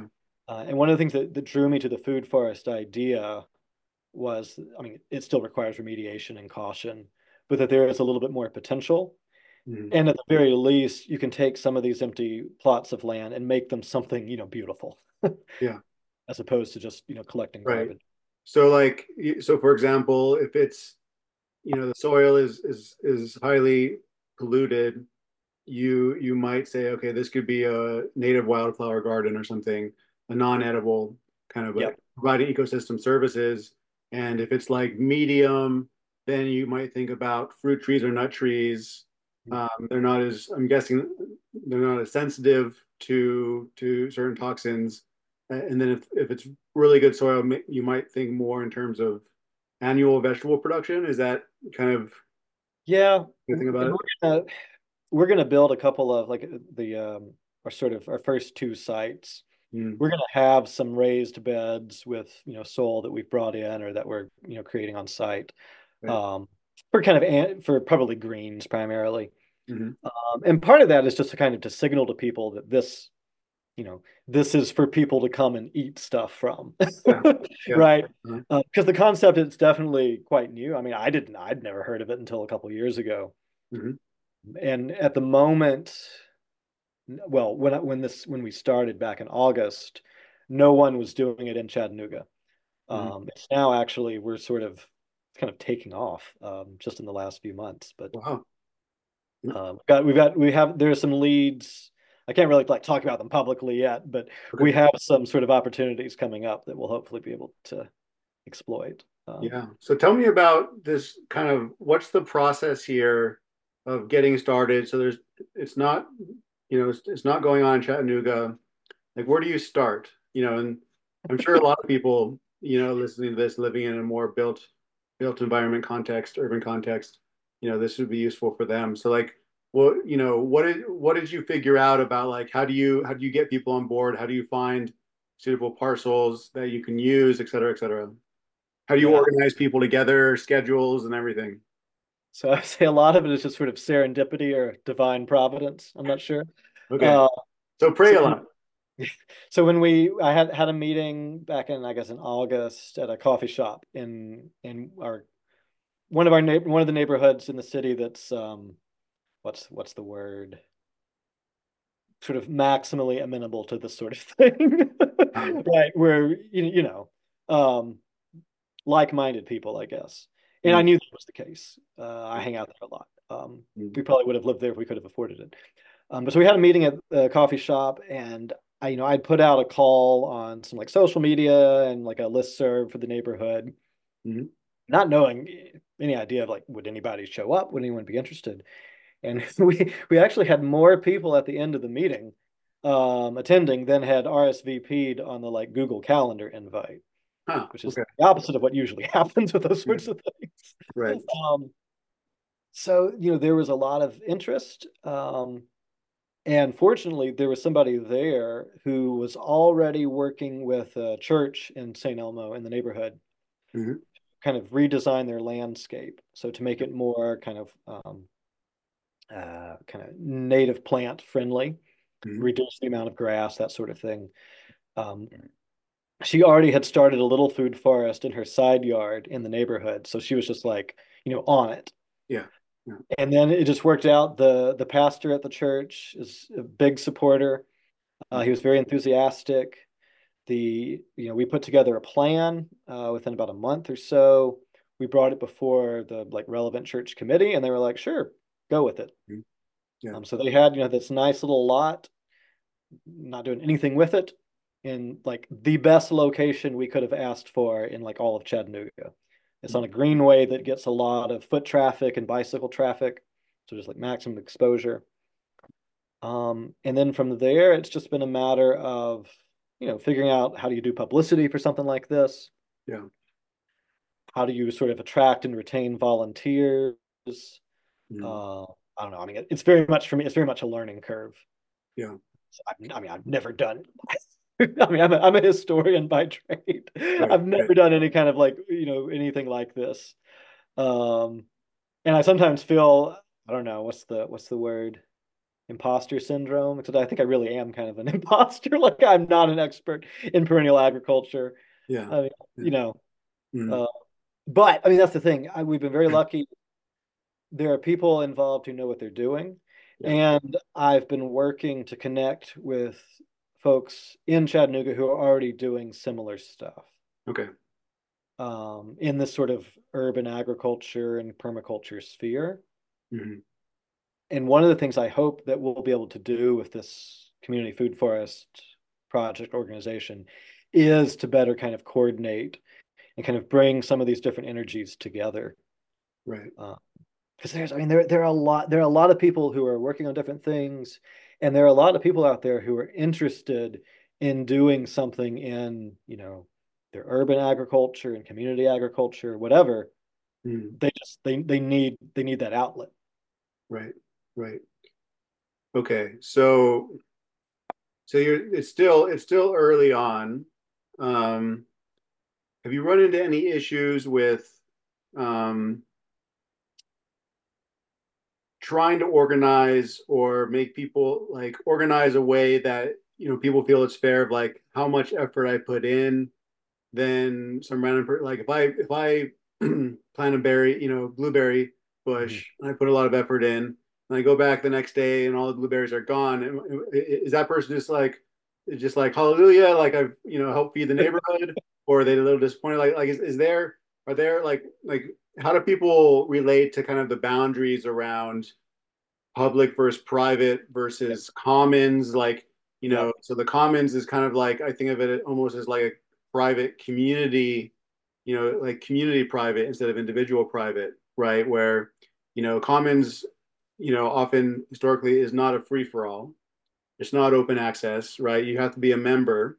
Uh, and one of the things that, that drew me to the food forest idea was, I mean, it still requires remediation and caution, but that there is a little bit more potential. Mhm. And at the very least, you can take some of these empty plots of land and make them something, you know, beautiful, Yeah, as opposed to just, you know, collecting right. garbage. So like, so for example, if it's, you know, the soil is is is highly polluted, you you might say, okay, this could be a native wildflower garden or something, a non-edible kind of a Yep. providing ecosystem services. And if it's like medium, then you might think about fruit trees or nut trees. Um, they're not as, I'm guessing, they're not as sensitive to to certain toxins. And then if, if it's really good soil, you might think more in terms of annual vegetable production. Is that kind of Yeah. the thing And about it? we're gonna we're gonna build a couple of like the um our sort of our first two sites. Mm, We're gonna have some raised beds with, you know, soil that we've brought in or that we're, you know, creating on site. right. Um, for kind of an- for probably greens primarily. Mm-hmm. Um, and part of that is just to kind of to signal to people that this, you know, this is for people to come and eat stuff from, Yeah. Yeah. right? Uh-huh. Because uh, the concept is definitely quite new. I mean, I didn't, I'd never heard of it until a couple of years ago. Mm-hmm. And at the moment, well, when when this when we started back in August, no one was doing it in Chattanooga. Mm-hmm. Um, it's now actually we're sort of kind of taking off um, just in the last few months, but Wow. Mm, Um, got we've got we have there's some leads. I can't really like talk about them publicly yet, but okay. we have some sort of opportunities coming up that we'll hopefully be able to exploit. Um, Yeah. So tell me about this kind of what's the process here of getting started? So there's it's not, you know, it's, it's not going on in Chattanooga. Like where do you start? You know, and I'm sure a lot of people, you know, listening to this, living in a more built built environment context, urban context, you know, this would be useful for them. So like what, you know, what did what did you figure out about like how do you how do you get people on board? How do you find suitable parcels that you can use, et cetera, et cetera? How do you yeah, organize people together, schedules and everything? so I say a lot of it is just sort of serendipity or divine providence. I'm not sure. Okay. Uh, So pray so a lot. so when we I had had a meeting back in I guess in August at a coffee shop in in our one of our neighbor one of the neighborhoods in the city that's um what's what's the word sort of maximally amenable to this sort of thing, Um, right? Where you you know, um, like-minded people, I guess. And I mm, knew that was the case. Uh, I hang out there a lot. Um, mm, we probably would have lived there if we could have afforded it. Um, but so we had a meeting at the coffee shop, and I, you know, I'd put out a call on some like social media and like a listserv for the neighborhood, mm. not knowing any idea of like would anybody show up, would anyone be interested? And we we actually had more people at the end of the meeting um, attending than had R S V P'd on the like Google Calendar invite, Huh. which is Okay. the opposite of what usually happens with those Yeah. sorts of Right. things. Um, so you know there was a lot of interest, um, and fortunately there was somebody there who was already working with a church in Saint Elmo in the neighborhood, Mm-hmm. kind of redesign their landscape so to make it more kind of um, uh, kind of native plant friendly, Mm-hmm. reduce the amount of grass, that sort of thing. Um, she already had started a little food forest in her side yard in the neighborhood, so she was just like, you know, on it. Yeah. Yeah. And then it just worked out. the The pastor at the church is a big supporter. Uh, he was very enthusiastic. The you know we put together a plan uh, within about a month or so. We brought it before the like relevant church committee, and they were like, "Sure, go with it." Mm-hmm. Yeah. Um, so they had you know this nice little lot, not doing anything with it, in like the best location we could have asked for in like all of Chattanooga. It's on a greenway that gets a lot of foot traffic and bicycle traffic, so just like maximum exposure. Um, and then from there, it's just been a matter of you know figuring out how do you do publicity for something like this. Yeah. How do you sort of attract and retain volunteers? Mm-hmm. Uh, I don't know. I mean, it's very much for me. It's very much a learning curve. Yeah. I mean, I've never done. I mean, I'm a, I'm a historian by trade. Right. I've Right. never done any kind of like, you know, anything like this. Um, and I sometimes feel, I don't know, what's the what's the word? imposter syndrome, because I think I really am kind of an imposter. Like I'm not an expert in perennial agriculture. Yeah. I mean, Yeah. you know, Mm. uh, but I mean that's the thing. I, we've been very lucky. There are people involved who know what they're doing, Yeah. and I've been working to connect with folks in Chattanooga who are already doing similar stuff Okay. um, in this sort of urban agriculture and permaculture sphere. Hmm. And one of the things I hope that we'll be able to do with this community food forest project organization is to better kind of coordinate and kind of bring some of these different energies together. Right. Uh, because there's, I mean, there there are a lot there are a lot of people who are working on different things, and there are a lot of people out there who are interested in doing something in, you know, their urban agriculture and community agriculture, whatever. Mm. They just they they need they need that outlet. Right. Right. Okay. So so you're it's still it's still early on. Um, have you run into any issues with um, trying to organize or make people like organize a way that you know people feel it's fair of like how much effort I put in, then some random per- like if I if I plant a berry, you know, blueberry Mhm. bush, and I put a lot of effort in, and I go back the next day and all the blueberries are gone, and is that person just like just like hallelujah, like I've you know helped feed the neighborhood, or are they a little disappointed? Like like is, is there are there like like how do people relate to kind of the boundaries around public versus private Yep. versus commons? Like you know Yep. so the commons is kind of like I think of it almost as like a private community, you know like community private instead of individual private, right? Where you know commons you know often historically is not a free for all, it's not open access, right? You have to be a member.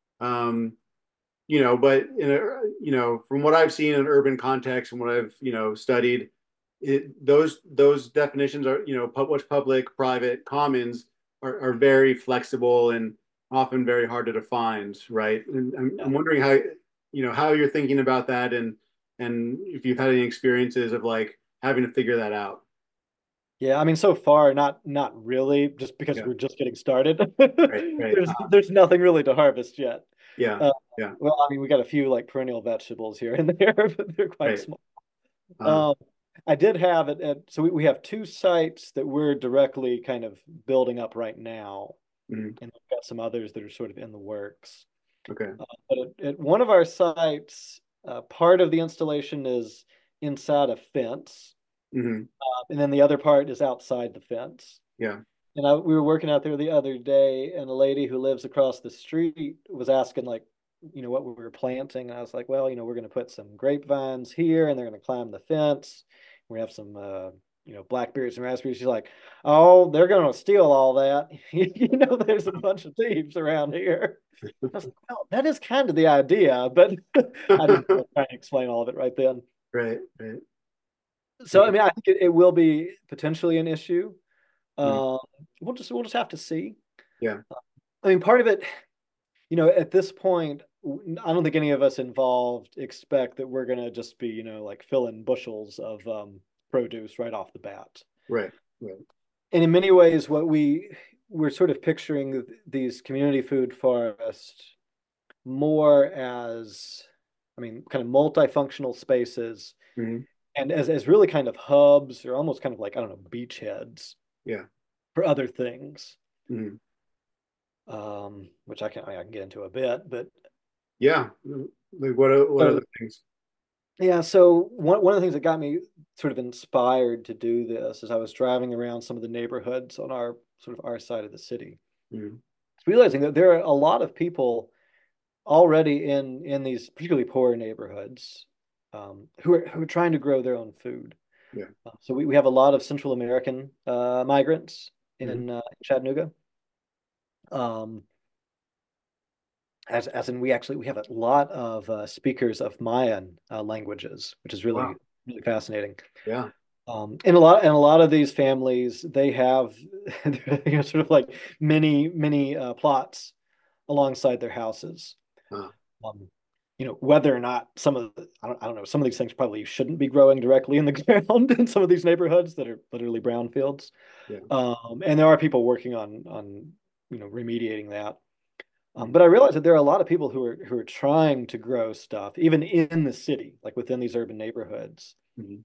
um you know but in a you know from what I've seen in urban context and what I've you know studied, it, those those definitions are you know what's public, private, commons are, are very flexible and often very hard to define, right? And I'm, Yeah. I'm wondering how you know how you're thinking about that, and and if you've had any experiences of like having to figure that out. Yeah, I mean, so far, not not really, just because Yeah. we're just getting started. Right. Right. There's Uh, there's nothing really to harvest yet. yeah. Uh, Yeah. well, I mean, we got a few like perennial vegetables here and there, but they're quite Right. small. Uh, Um, I did have it at, so we, we have two sites that we're directly kind of building up right now, mm, and we've got some others that are sort of in the works. okay. Uh, but at, at one of our sites, uh, part of the installation is inside a fence, Hmm. uh, and then the other part is outside the fence. Yeah. And I, we were working out there the other day, and a lady who lives across the street was asking, like, you know, what we were planting. And I was like, well, you know, we're going to put some grapevines here, and they're going to climb the fence. We have some, uh, you know, blackberries and raspberries. She's like, oh, they're going to steal all that. You know, there's a bunch of thieves around here. I was like, well, that is kind of the idea, but I didn't try to explain all of it right then. Right. Right. So, I Okay. mean, I think it, it will be potentially an issue. Mm, Um, we'll just we'll just have to see. yeah. I mean, part of it, you know, at this point, I don't think any of us involved expect that we're gonna just be, you know, like filling bushels of um, produce right off the bat. Right. Right. And in many ways, what we we're sort of picturing these community food forests more as, I mean, kind of multifunctional spaces, Hmm. and as as really kind of hubs or almost kind of like, I don't know, beachheads Yeah. for other things. Hmm. Um, which I can I can get into a bit, but Yeah. Like what? o- What so other things? yeah, so one one of the things that got me sort of inspired to do this is I was driving around some of the neighborhoods on our sort of our side of the city, Hmm. realizing that there are a lot of people already in in these particularly poor neighborhoods, um, who are who are trying to grow their own food. Yeah. Uh, so we, we have a lot of Central American uh, migrants Hmm. in uh, Chattanooga. Um, as as in we actually we have a lot of uh, speakers of Mayan uh, languages, which is Wow. really really fascinating. Yeah. Um, and a lot and a lot of these families they have you know, sort of like many many uh, plots alongside their houses. Uh, Um, you know, whether or not some of the, I don't, I don't know, some of these things probably shouldn't be growing directly in the ground in some of these neighborhoods that are literally brownfields. Yeah. Um, and there are people working on on you know remediating that. Um, Mm-hmm. but I realize that there are a lot of people who are who are trying to grow stuff, even in the city, like within these urban neighborhoods. Mm-hmm.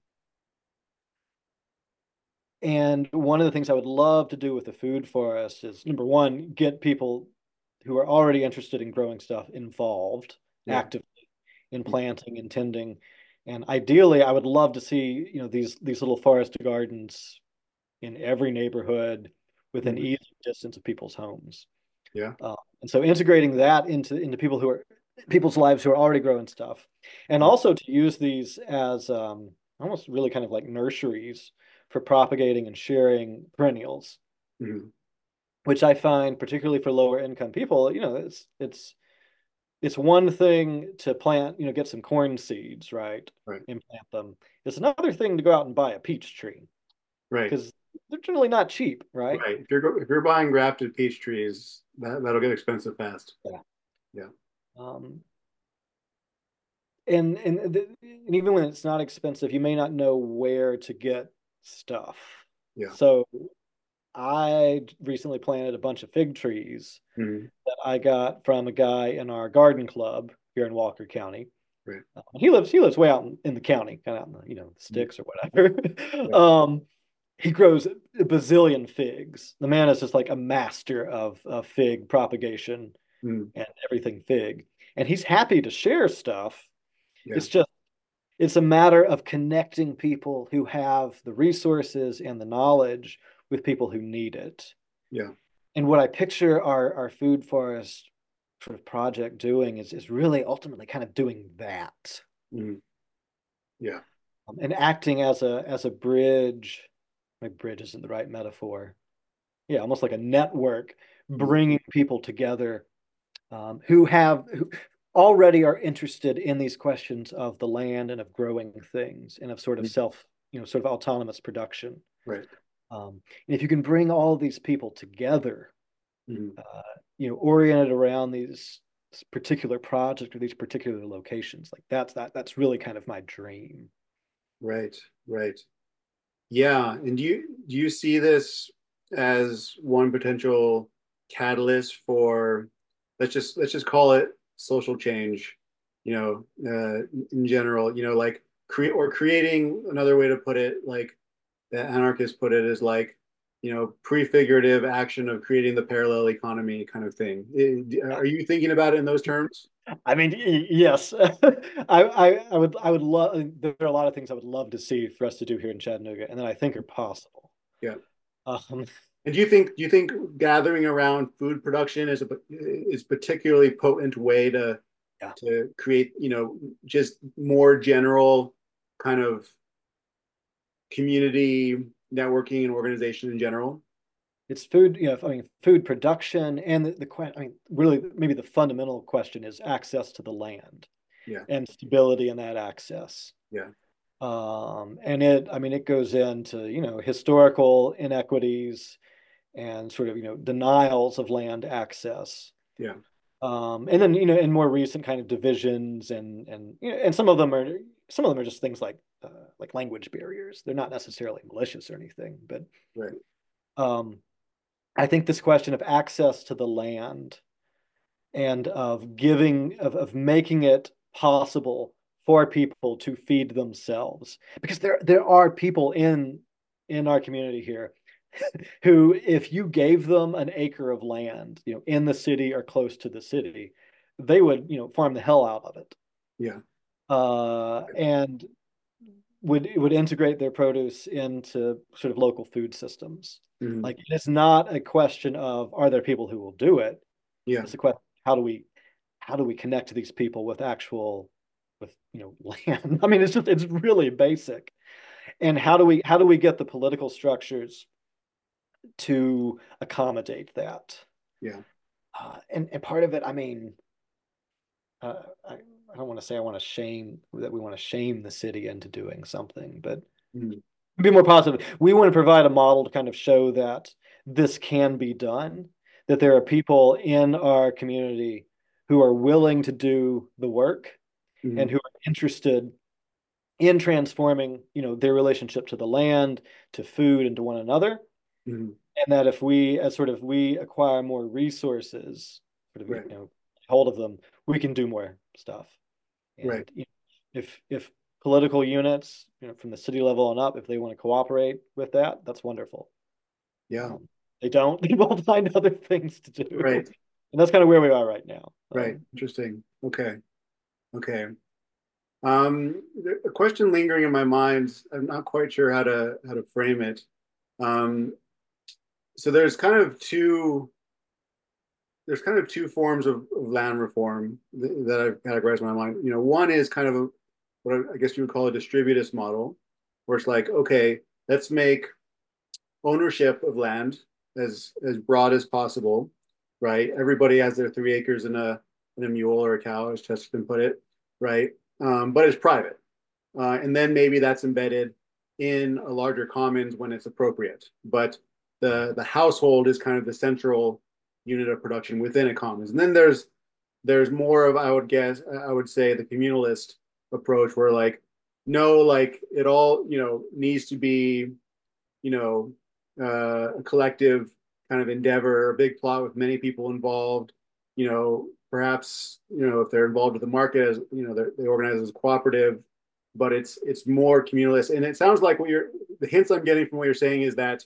And one of the things I would love to do with the food forest is number one, get people who are already interested in growing stuff involved Yeah. actively in planting and tending. And ideally, I would love to see, you know, these these little forest gardens in every neighborhood within Mm-hmm. easy distance of people's homes. Yeah. Uh, and so integrating that into into people who are people's lives who are already growing stuff, and also to use these as um, almost really kind of like nurseries for propagating and sharing perennials, Mm-hmm. which I find particularly for lower income people, you know, it's it's it's one thing to plant, you know, get some corn seeds, right, Right. and plant them. It's another thing to go out and buy a peach tree Right. because they're generally not cheap, right? Right. If you're go- if you're buying grafted peach trees, that that'll get expensive fast. Yeah. Yeah. Um, and and the, and even when it's not expensive, you may not know where to get stuff. Yeah. So I recently planted a bunch of fig trees Mm-hmm. that I got from a guy in our garden club here in Walker County. Right. Uh, he lives he lives way out in, in the county, kind of out in the, you know, the Mm-hmm. sticks or whatever. Yeah. um, he grows a bazillion figs. The man is just like a master of, of fig propagation Mm-hmm. and everything fig. And he's happy to share stuff. Yeah. It's just it's a matter of connecting people who have the resources and the knowledge with people who need it. Yeah. And what I picture our, our food forest sort of project doing is, is really ultimately kind of doing that. Mm-hmm. Yeah. Um, and acting as a as a bridge. Maybe bridge isn't the right metaphor. Yeah, almost like a network, Mm-hmm. bringing people together um, who have who already are interested in these questions of the land and of growing things and of sort of self, you know, sort of autonomous production. Right. Um, and if you can bring all these people together, Mm-hmm. uh, you know, oriented around these particular project or these particular locations, like that's that that's really kind of my dream. Right. Right. Yeah. And do you do you see this as one potential catalyst for, let's just let's just call it social change, you know, uh, in general, you know, like create or creating, another way to put it, like the anarchists put it, is like, you know, prefigurative action of creating the parallel economy kind of thing. Eh, are you thinking about it in those terms? I mean, yes, I, I, I would, I would love. There are a lot of things I would love to see for us to do here in Chattanooga, and that I think are possible. Yeah. Um, And do you think do you think gathering around food production is a is particularly potent way to yeah, to create, you know, just more general kind of community networking and organization in general? it's food. You know, I mean, food production, and the, the I mean, really, maybe the fundamental question is access to the land Yeah. and stability in that access. Yeah. Um, and it, I mean, it goes into you know historical inequities and sort of you know denials of land access. Yeah. Um, and then you know in more recent kind of divisions and and you know and some of them are some of them are just things like uh, like language barriers. They're not necessarily malicious or anything, but Right. um, I think this question of access to the land and of giving of, of making it possible for people to feed themselves because there there are people in in our community here who if you gave them an acre of land you know in the city or close to the city they would you know farm the hell out of it Yeah. uh, and would would integrate their produce into sort of local food systems. Mhm. Like it's not a question of are there people who will do it. Yeah. It's a question how do we how do we connect these people with actual with you know land. I mean it's just it's really basic. And how do we how do we get the political structures to accommodate that? Yeah. Uh, and and part of it, I mean, uh, I, I don't want to say I want to shame that we want to shame the city into doing something, but Mhm. be more positive. We want to provide a model to kind of show that this can be done, that there are people in our community who are willing to do the work and Mhm. who are interested in transforming, you know, their relationship to the land, to food, and to one another. Mhm. And that if we, as sort of we acquire more resources, sort of, you Right. know, hold of them, we can do more stuff. Right. And you know, if if political units, you know, from the city level and up, if they want to cooperate with that, that's wonderful. Yeah. Um, they don't, they will find other things to do. Right. And that's kind of where we are right now. Right. Um, Interesting. Okay. Okay. Um, a question lingering in my mind. I'm not quite sure how to how to frame it. Um, so there's kind of two there's kind of two forms of, of land reform th that I've categorized in my mind. You know, one is kind of a, what I guess you would call a distributist model, where it's like, okay, let's make ownership of land as as broad as possible, right? Everybody has their three acres in a in a mule or a cow, as Chesterton put it, right? Um, but it's private, uh, and then maybe that's embedded in a larger commons when it's appropriate. But the the household is kind of the central unit of production within a commons, and then there's there's more of, I would guess, I would say, the communalist approach, where like, no, like it all, you know, needs to be, you know, uh, a collective kind of endeavor, a big plot with many people involved. You know, perhaps, you know, if they're involved with the market, as you know, they organize as a cooperative, but it's it's more communalist. And it sounds like what you're the hints I'm getting from what you're saying is that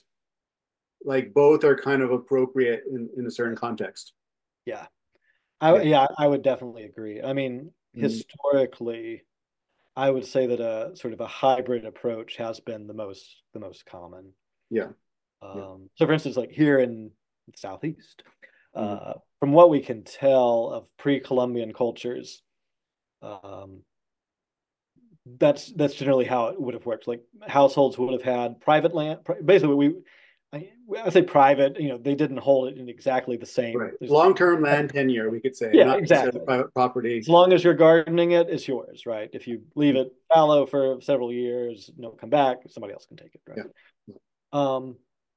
like both are kind of appropriate in, in a certain context. yeah. I, Yeah. yeah, I would definitely agree. I mean, Mm. historically, I would say that a sort of a hybrid approach has been the most the most common. Yeah. Yeah. Um, so, for instance, like here in the Southeast, Mm. uh, from what we can tell of pre-Columbian cultures, um, that's that's generally how it would have worked. Like households would have had private land. Basically, we I, I say private. You know, they didn't hold it in exactly the Right. same. There's, Long-term land tenure, we could say, yeah, not necessarily exactly. private property. As long as you're gardening it, it's yours, right? If you leave Mm. it fallow for several years, don't come back, somebody else can take it, Yeah. right? Um,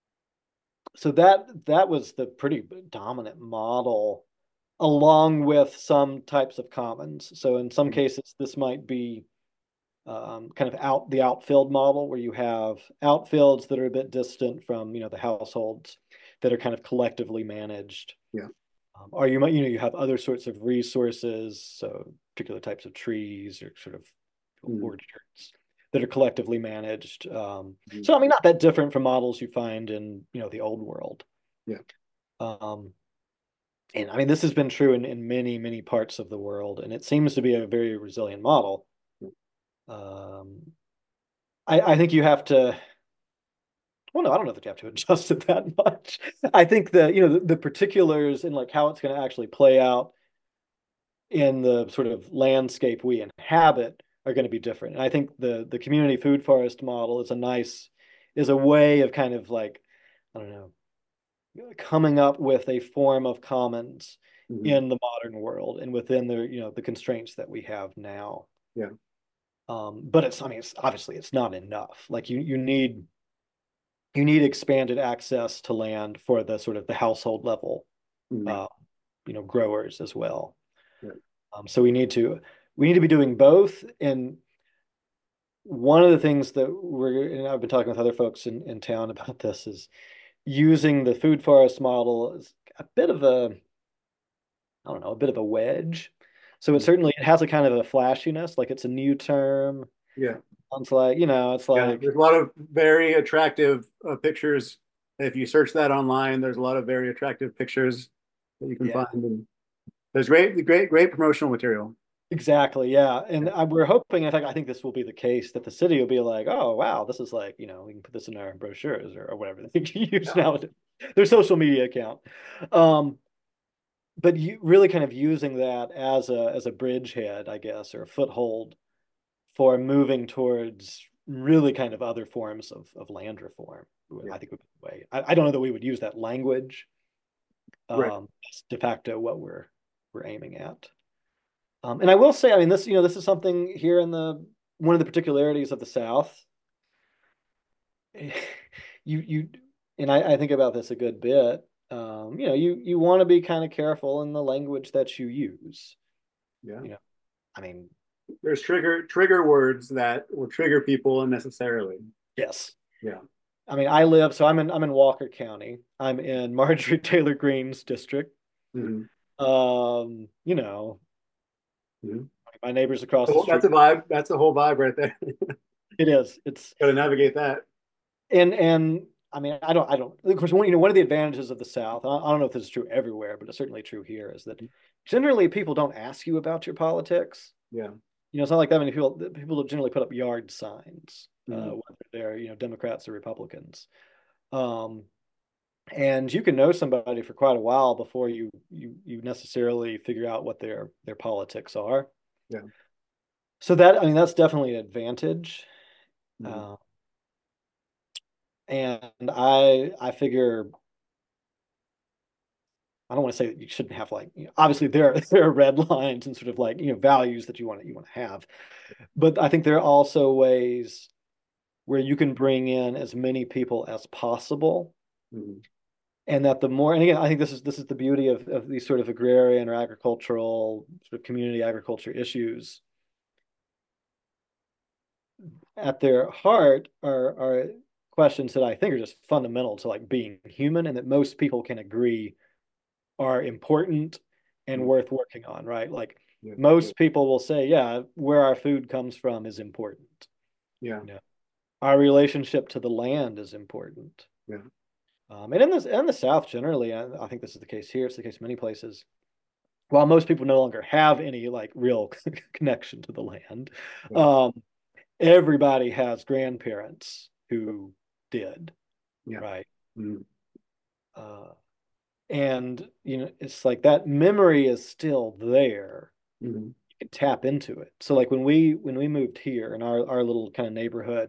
so that that was the pretty dominant model, along with some types of commons. So in some Mm. cases, this might be um, kind of out the outfield model, where you have outfields that are a bit distant from, you know, the households, that are kind of collectively managed. Yeah. Um, or you might, you know, you have other sorts of resources, so particular types of trees or sort of Mm. orchards that are collectively managed. Um, Mm. so I mean, not that different from models you find in, you know, the old world. Yeah. Um, and I mean, this has been true in, in many, many parts of the world, and it seems to be a very resilient model. Um, I, I think you have to, well, no, I don't know that you have to adjust it that much. I think the, you know, the, the particulars and like how it's going to actually play out in the sort of landscape we inhabit are going to be different. And I think the the community food forest model is a nice is a way of kind of like, I don't know, coming up with a form of commons Mm. in the modern world and within the, you know, the constraints that we have now. Yeah. Um, but it's, I mean, it's obviously it's not enough. Like you you need you need expanded access to land for the sort of the household level, Mm. uh, you know, growers as well. Yeah. Um, so we need to we need to be doing both. And one of the things that we're, and I've been talking with other folks in, in town about this, is using the food forest model as a bit of a, I don't know, a bit of a wedge. So it Mm. certainly it has a kind of a flashiness, like it's a new term. Yeah. It's like, you know, it's Yeah. like, There's a lot of very attractive uh, pictures. If you search that online, there's a lot of very attractive pictures that you can yeah, find. And there's great, great, great promotional material. exactly. Yeah. And Yeah. I, we're hoping, in fact, I think this will be the case, that the city will be like, oh, wow, this is like, you know, we can put this in our brochures, or, or whatever they use Yeah. nowadays, their social media account. Um, but you really kind of using that as a as a bridgehead, I guess, or a foothold for moving towards really kind of other forms of, of land reform. Yeah. I think would be the way. I, I don't know that we would use that language. Right. Um, it's de facto what we're we're aiming at. Um, and I will say, I mean, this, you know, this is something here in the, one of the particularities of the South. You you and I, I think about this a good bit. Um, you know, you you want to be kind of careful in the language that you use. Yeah. You know, I mean, there's trigger trigger words that will trigger people unnecessarily. Yes. Yeah. I mean, I live, so I'm in I'm in Walker County. I'm in Marjorie Taylor Greene's district. Mm-hmm. Um, you know, Mm-hmm. my neighbors across the So that's street. a vibe. That's a whole vibe right there. It is. It's Got to navigate that. and and I mean, I don't I don't of course one, you know, one of the advantages of the South, I don't know if this is true everywhere, but it's certainly true here, is that generally people don't ask you about your politics. Yeah. You know, it's not like that many people people generally put up yard signs, uh, Mm-hmm. whether they're, you know, Democrats or Republicans. Um, and you can know somebody for quite a while before you you you necessarily figure out what their their politics are. Yeah. So that, I mean, that's definitely an advantage. Mm-hmm. Uh, and I I figure I don't want to say that you shouldn't have, like, you know, obviously there are, there are red lines and sort of like, you know, values that you want to you want to have, but I think there are also ways where you can bring in as many people as possible. Mm-hmm. And that the more, and again, I think this is this is the beauty of, of these sort of agrarian or agricultural sort of community agriculture issues. At their heart are are questions that I think are just fundamental to like being human, and that most people can agree are important and Mm-hmm. worth working on, right? Like Yeah. most people will say, yeah, where our food comes from is important. Yeah. You know, our relationship to the land is important. Yeah. Um, and in the in the South generally, I, I think this is the case here. It's the case in many places. While most people no longer have any like real connection to the land, Yeah. um, everybody has grandparents who did, Yeah. right? Mm-hmm. Uh, and you know, it's like that memory is still there. Mm-hmm. You can tap into it. So like when we when we moved here in our our little kind of neighborhood,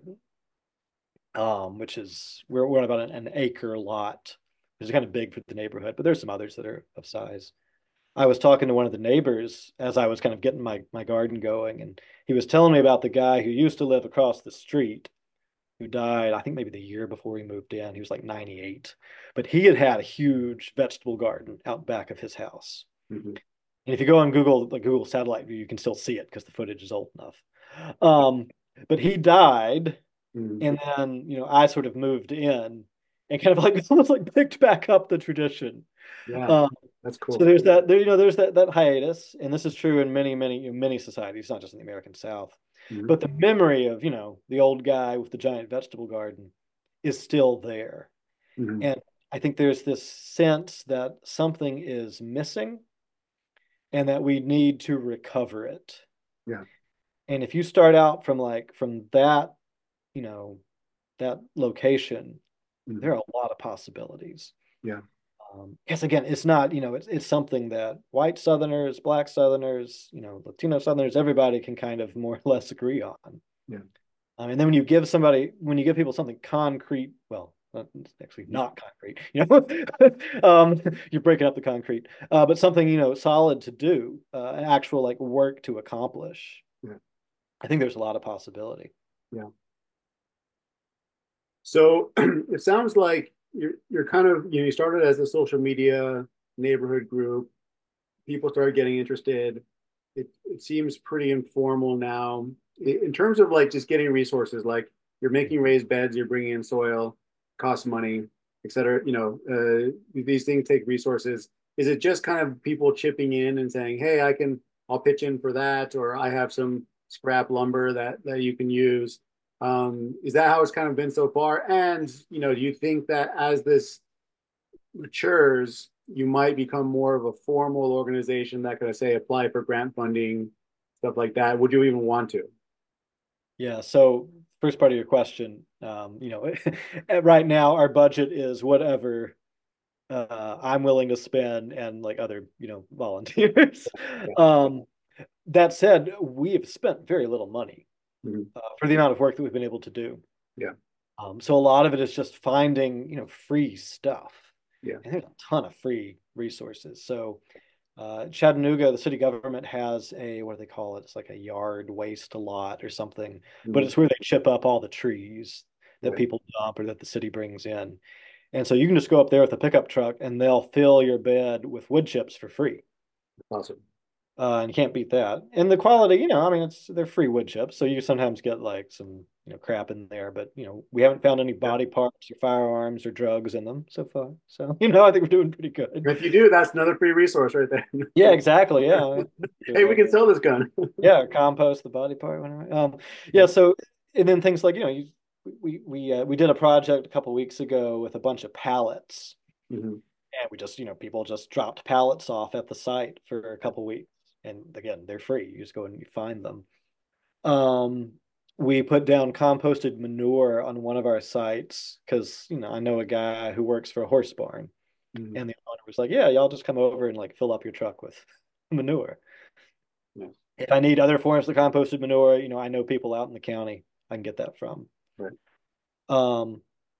um, which is we're we're on about an, an acre lot, which is kind of big for the neighborhood, but there's some others that are of size. I was talking to one of the neighbors as I was kind of getting my my garden going, and he was telling me about the guy who used to live across the street, who died, I think maybe the year before we moved in. He was like ninety-eight, but he had had a huge vegetable garden out back of his house. Mm-hmm. And if you go on Google, like Google Satellite View, you can still see it because the footage is old enough. Um, but he died, Mm-hmm. and then, you know, I sort of moved in and kind of like almost like picked back up the tradition. Yeah. Um, That's so cool. there's that, there, you know, there's that that hiatus, and this is true in many, many, you know, many societies, not just in the American South. Mm-hmm. But the memory of, you know, the old guy with the giant vegetable garden is still there. Mm-hmm. And I think there's this sense that something is missing and that we need to recover it. Yeah. And if you start out from like from that, you know, that location, Mm-hmm. there are a lot of possibilities. Yeah. Um, yes, again, it's not, you know, it's it's something that white Southerners, black Southerners, you know, Latino Southerners, everybody can kind of more or less agree on. Yeah. Um, and then when you give somebody, when you give people something concrete, well, it's actually not concrete, you know, um, you're breaking up the concrete, uh, but something, you know, solid to do, uh, an actual like work to accomplish. Yeah. I think there's a lot of possibility. Yeah. So it sounds like you're you're kind of, you know, you started as a social media neighborhood group. People started getting interested. It it seems pretty informal now. In terms of like just getting resources, like you're making raised beds, you're bringing in soil, costs money, et cetera. You know, uh, these things take resources. Is it just kind of people chipping in and saying, "Hey, I can, I'll pitch in for that," or "I have some scrap lumber that that you can use"? Um, is that how it's kind of been so far? And you know, do you think that as this matures, you might become more of a formal organization that could, say, apply for grant funding, stuff like that? Would you even want to? Yeah. So first part of your question, um, you know, right now our budget is whatever uh, I'm willing to spend and like other, you know, volunteers. Yeah. Um, that said, we have spent very little money Mhm. uh, for the amount of work that we've been able to do. Yeah. Um, so a lot of it is just finding, you know, free stuff. Yeah. And there's a ton of free resources. So uh, Chattanooga, the city government has a, what do they call it? It's like a yard waste lot or something, but Mhm. it's where they chip up all the trees that Right. people dump or that the city brings in. And so you can just go up there with a pickup truck and they'll fill your bed with wood chips for free. Awesome. Uh, and you can't beat that. And the quality, you know, I mean, it's they're free wood chips, so you sometimes get like some, you know, crap in there, but you know, we haven't found any Yeah. body parts or firearms or drugs in them so far. So, you know, I think we're doing pretty good. If you do, that's another free resource right there. Yeah, exactly. Yeah. Do Hey, we like can sell this gun. yeah, compost the body part, whatever. Um, Yeah. yeah, so and then things like, you know, you, we we uh, we did a project a couple weeks ago with a bunch of pallets, Hmm. and we just, you know, people just dropped pallets off at the site for a couple weeks. And again, they're free. You just go and you find them. Um, we put down composted manure on one of our sites because, you know, I know a guy who works for a horse barn, Hmm. and the owner was like, "Yeah, y'all just come over and like fill up your truck with manure. Yeah. If I need other forms of composted manure, you know, I know people out in the county I can get that from." Right. Um,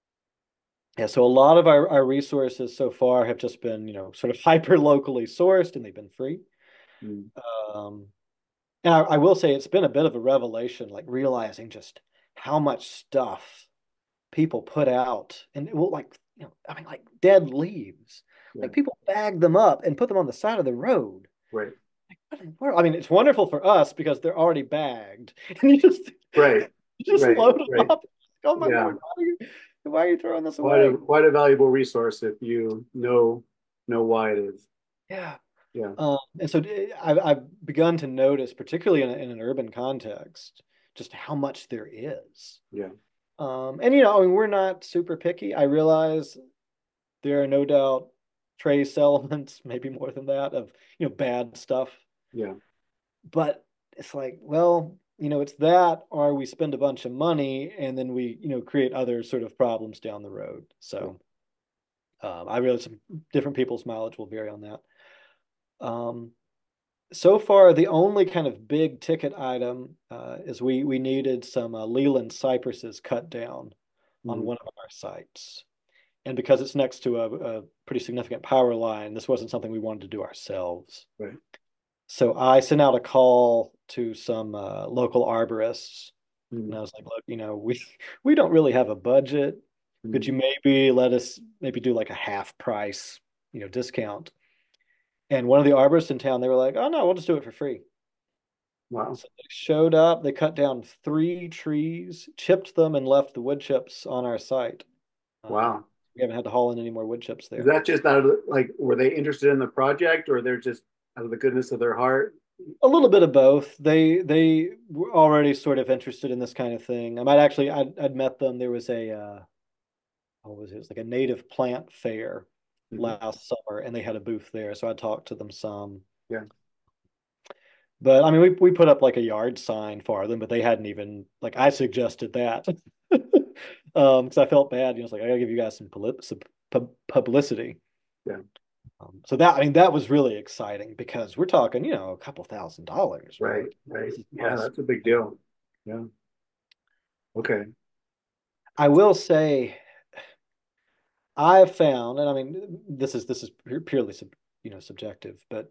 yeah, so a lot of our, our resources so far have just been, you know, sort of hyper locally sourced and they've been free. Mm. Um, and I, I will say it's been a bit of a revelation, like realizing just how much stuff people put out and it will like, you know, I mean, like dead leaves. Yeah. Like people bag them up and put them on the side of the road. Right. Like, what in the world? I mean, it's wonderful for us because they're already bagged, and you just Right. you just Right. load them Right. up. Oh my Yeah. Lord, why are you why are you throwing this Quite a away? quite a valuable resource if you know know why it is. Yeah. Yeah. Um, and so eh, I've, I've begun to notice, particularly in, a, in an urban context, just how much there is. Yeah. Um, and you know, I mean, we're not super picky. I realize there are no doubt trace elements, maybe more than that, of you know bad stuff. Yeah. But it's like, well, you know, it's that, or we spend a bunch of money and then we, you know, create other sort of problems down the road. Yeah. So um, I realize some different people's mileage will vary on that. Um, so far, the only kind of big ticket item uh, is we we needed some uh, Leland cypresses cut down on Mm. one of our sites. And because it's next to a, a pretty significant power line, this wasn't something we wanted to do ourselves. Right. So I sent out a call to some uh, local arborists, and Mm. I was like, "Look, you know, we we don't really have a budget. Could Mm. you maybe let us maybe do like a half price, you know, discount?" And one of the arborists in town, they were like, "Oh no, we'll just do it for free." Wow. So they showed up, they cut down three trees, chipped them, and left the wood chips on our site. Um, Wow. we haven't had to haul in any more wood chips Is there. that just out of like were they interested in the project or they're just out of the goodness of their heart? A little bit of both. They they were already sort of interested in this kind of thing. I might actually I'd, I'd met them. There was a uh, what was it? It was like a native plant fair Hmm. last summer, and they had a booth there. So I talked to them some. Yeah. But I mean, we we put up like a yard sign for them, but they hadn't even like I suggested that. um, because I felt bad. You know, it's like I gotta give you guys some, some publicity. Yeah. Um, so that I mean that was really exciting because we're talking, you know, a couple thousand dollars, Right. right? Right. This is Yeah, us. that's a big deal. Yeah. Okay. I will say I've found, and I mean this is this is purely sub, you know subjective, but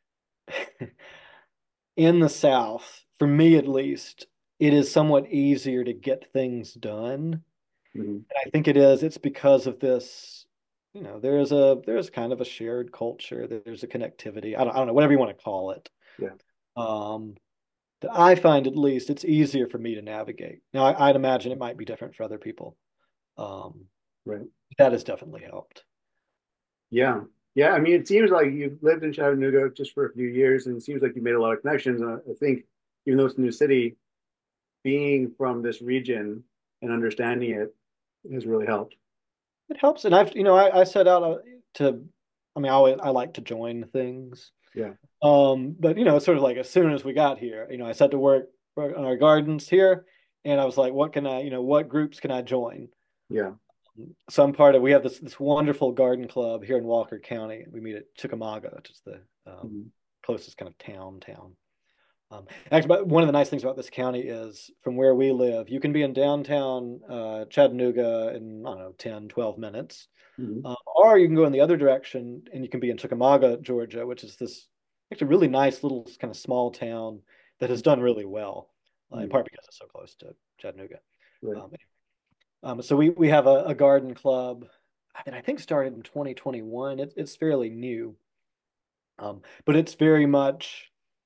in the South, for me at least, it is somewhat easier to get things done. Hmm. And I think it is. It's because of this. You know, there's a there's kind of a shared culture. There's a connectivity. I don't I don't know whatever you want to call it. Yeah. Um, that I find at least it's easier for me to navigate. Now, I, I'd imagine it might be different for other people. Um, Right. that has definitely helped. Yeah. Yeah. I mean, it seems like you've lived in Chattanooga just for a few years, and it seems like you made a lot of connections. And I think, even though it's a new city, being from this region and understanding it has really helped. It helps, and I've you know I, I set out uh, to. I mean, I always I like to join things. Yeah. Um, but you know, it's sort of like as soon as we got here, you know, I set to work, work on our gardens here, and I was like, what can I, you know, what groups can I join? Yeah. Some part of we have this this wonderful garden club here in Walker County. We meet at Chickamauga, which is the um, Mhm. closest kind of town town. Um, actually, but one of the nice things about this county is from where we live, you can be in downtown uh, Chattanooga in, I don't know, ten, twelve minutes. Mhm. Uh, or you can go in the other direction and you can be in Chickamauga, Georgia, which is this actually really nice little kind of small town that has done really well, uh, in Mhm. part because it's so close to Chattanooga. Right. Um, um, so we we have a, a garden club that I think started in twenty twenty-one. It's it's fairly new, um, but it's very much.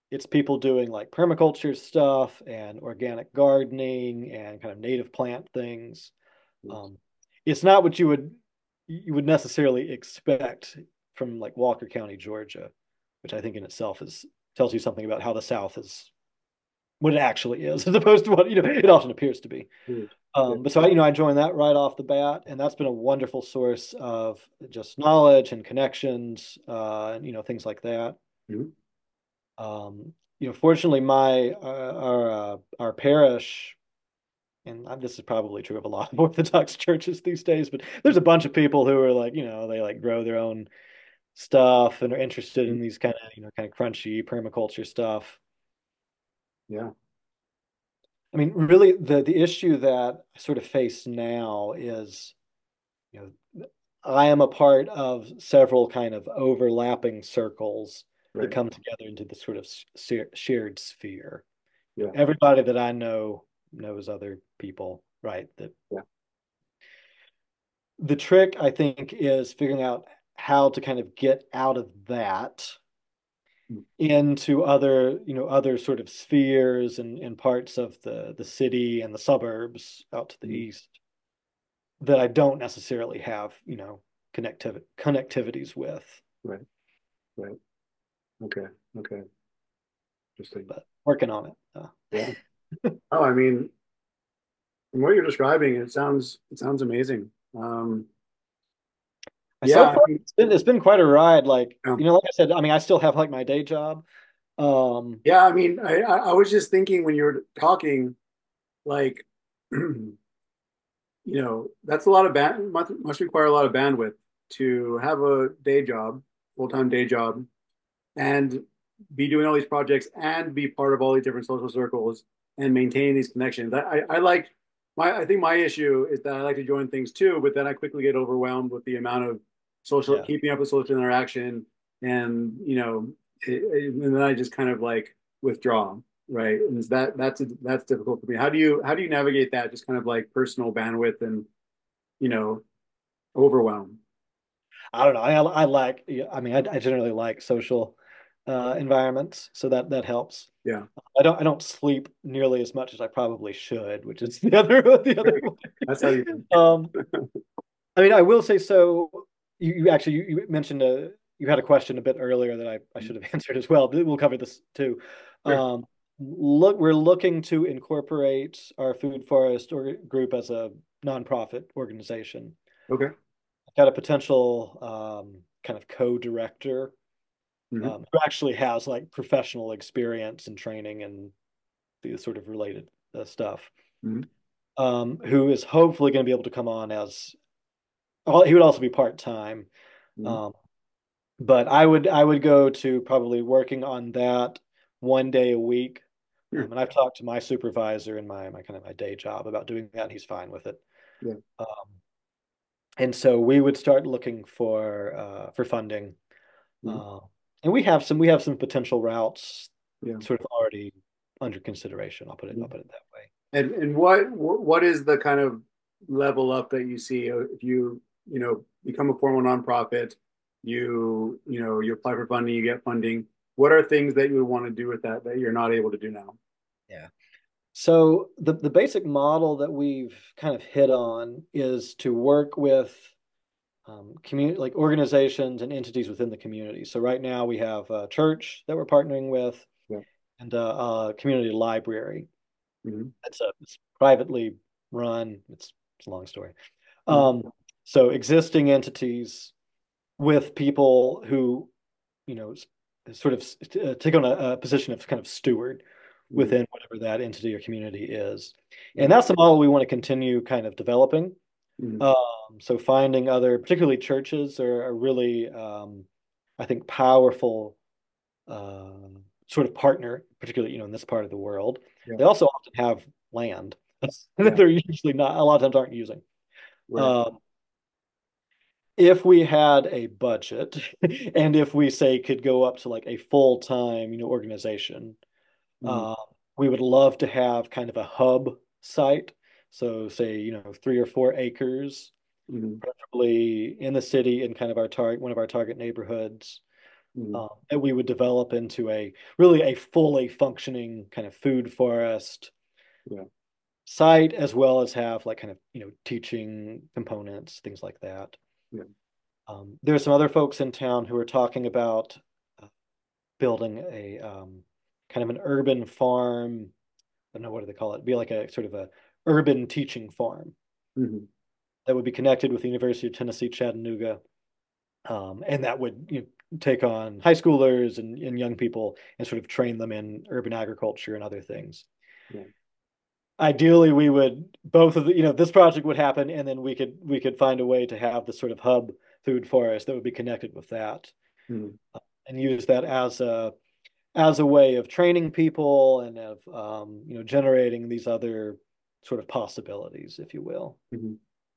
it's people doing like permaculture stuff and organic gardening and kind of native plant things. Yes. Um, it's not what you would you would necessarily expect from like Walker County, Georgia, which I think in itself is tells you something about how the South is what it actually is, as opposed to what you know it often appears to be. Good. Um, Good. but so I, you know, I joined that right off the bat, and that's been a wonderful source of just knowledge and connections, uh, and you know, things like that. Mhm. Um, you know, fortunately, my uh, our uh, our parish, and this is probably true of a lot of Orthodox churches these days, but there's a bunch of people who are like, you know, they like grow their own stuff and are interested in these kind of, you know, kind of crunchy permaculture stuff. Yeah. I mean, really, the the issue that I sort of face now is, you know, I am a part of several kind of overlapping circles that Right. come together into the sort of shared sphere. You know, Yeah. everybody that I know knows other people, right? That Yeah. the trick, I think, is figuring out how to kind of get out of that Mm. into other, you know, other sort of spheres and, and parts of the the city and the suburbs out to the Mm. east that I don't necessarily have, you know, connectivity connectivities with, Right. Right. Okay. Okay. Interesting. but working on it. Uh, Yeah. Oh, I mean, from what you're describing, it sounds it sounds amazing. Um, so yeah. I far, mean, it's been, it's been quite a ride. Like, um, you know, like I said, I mean, I still have like my day job. Um, yeah. I mean, I I I was just thinking when you were talking, like, you know, that's a lot of band must, must require a lot of bandwidth to have a day job, full time day job, and be doing all these projects and be part of all these different social circles and maintain these connections. I, I, I like my I think my issue is that I like to join things too, but then I quickly get overwhelmed with the amount of social yeah. keeping up with social interaction and you know it, it, and then I just kind of like withdraw, right? And that that's that's difficult for me. How do you how do you navigate that just kind of like personal bandwidth and you know overwhelm? I don't know. I I like. Yeah, I mean, I, I generally like social uh, environments, so that that helps. Yeah. I don't I don't sleep nearly as much as I probably should, which is the other the other That's how you way. Um, I mean, I will say so. You, you actually you, you mentioned a you had a question a bit earlier that I, I should have answered as well. But we'll cover this too. sure. Um, look, we're looking to incorporate our food forest or group as a nonprofit organization. Okay. Got a potential um, kind of co-director Mm-hmm. um, who actually has like professional experience and training and the sort of related uh, stuff. Mm-hmm. Um, who is hopefully going to be able to come on as well, he would also be part time. Mm-hmm. Um, but I would I would go to probably working on that one day a week. Sure. Um, and I've talked to my supervisor in my my kind of my day job about doing that, and he's fine with it. Yeah. Um, and so we would start looking for uh, for funding. Mm-hmm. Uh, and we have some we have some potential routes Yeah. sort of already under consideration. I'll put it I'll Mm-hmm. put it that way. And and what what is the kind of level up that you see if you you know become a formal nonprofit, you you know you apply for funding, you get funding. What are things that you would want to do with that that you're not able to do now? Yeah. So the the basic model that we've kind of hit on is to work with um, community like organizations and entities within the community. So right now we have a church that we're partnering with Yeah. and a, a community library. Mm-hmm. It's a it's privately run. It's, it's a long story. Mm-hmm. Um, so existing entities with people who, you know, sort of uh, take on a, a position of kind of steward Mm-hmm. within whatever that entity or community is. Yeah. And that's the model we want to continue kind of developing. Mm-hmm. Um, so finding other, particularly churches, are, are really, um, I think, powerful uh, sort of partner, particularly you know in this part of the world. Yeah. They also often have land that Yeah. they're usually not a lot of times aren't using. Right. Um, if we had a budget, and if we say could go up to like a full time you know organization, Mm-hmm. uh, we would love to have kind of a hub site. So say you know three or four acres Mm-hmm. preferably in the city in kind of our target one of our target neighborhoods Mm-hmm. um, that we would develop into a really a fully functioning kind of food forest Yeah. site, as well as have like kind of, you know, teaching components, things like that. Yeah. Um, there are some other folks in town who are talking about uh, building a um, kind of an urban farm. I don't know, what do they call it? It'd be like a sort of a urban teaching farm Mm-hmm. that would be connected with the University of Tennessee, Chattanooga, um, and that would, you know, take on high schoolers and, and young people and sort of train them in urban agriculture and other things. Yeah. Ideally, we would both of the, you know, this project would happen, and then we could we could find a way to have this sort of hub food forest that would be connected with that, Mm-hmm. uh, and use that as a as a way of training people and of, um, you know, generating these other sort of possibilities, if you will. Mm-hmm.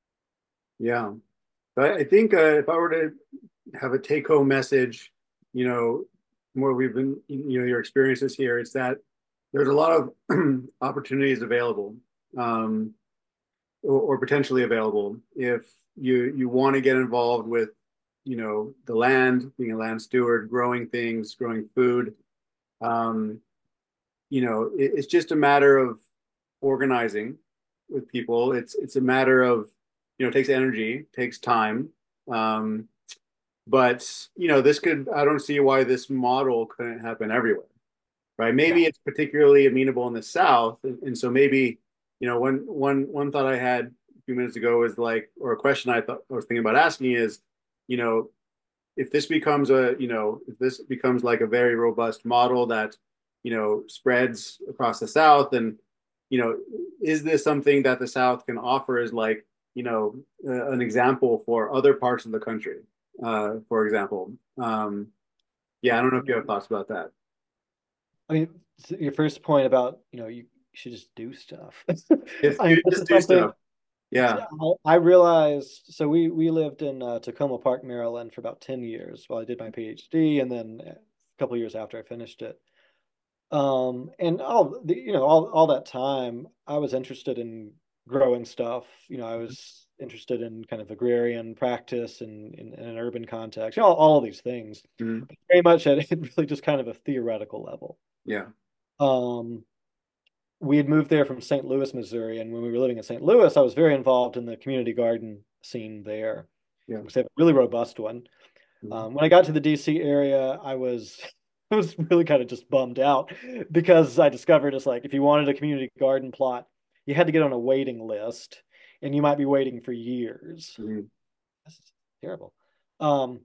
Yeah. But I think uh, if I were to have a take home message, you know, from what we've been, you know, your experiences here, it's that there's a lot of opportunities available, um, or, or potentially available if you you want to get involved with, you know, the land, being a land steward, growing things, growing food. Um, you know, it, it's just a matter of organizing with people. It's it's a matter of, you know, it takes energy, takes time. Um, but you know, this could, I don't see why this model couldn't happen everywhere, right? Yeah. Maybe it's particularly amenable in the South, and, and so maybe, you know, one one one thought I had a few minutes ago is like, or a question I thought I was thinking about asking is, you know, if this becomes a, you know, if this becomes like a very robust model that, you know, spreads across the South, and, you know, is this something that the South can offer as like, you know, uh, an example for other parts of the country, uh, for example? Um, yeah, I don't know if you have thoughts about that. I mean, your first point about, you know, you should just do stuff. Just I do, mean, this just is do something stuff. Yeah. I realized. So we we lived in uh, Tacoma Park, Maryland for about ten years while I did my PhD, and then a couple of years after I finished it. Um, and all the, you know, all all that time, I was interested in growing stuff. You know, I was interested in kind of agrarian practice and in, in an urban context, you know, all, all of these things, Mhm. but very much at really just kind of a theoretical level. Yeah. Um, we had moved there from Saint Louis, Missouri, and when we were living in Saint Louis, I was very involved in the community garden scene there. Yeah. We have a really robust one. Mhm. Um, when I got to the D C area, I was I was really kind of just bummed out because I discovered it's like if you wanted a community garden plot, you had to get on a waiting list, and you might be waiting for years. Mhm. This is terrible. Um,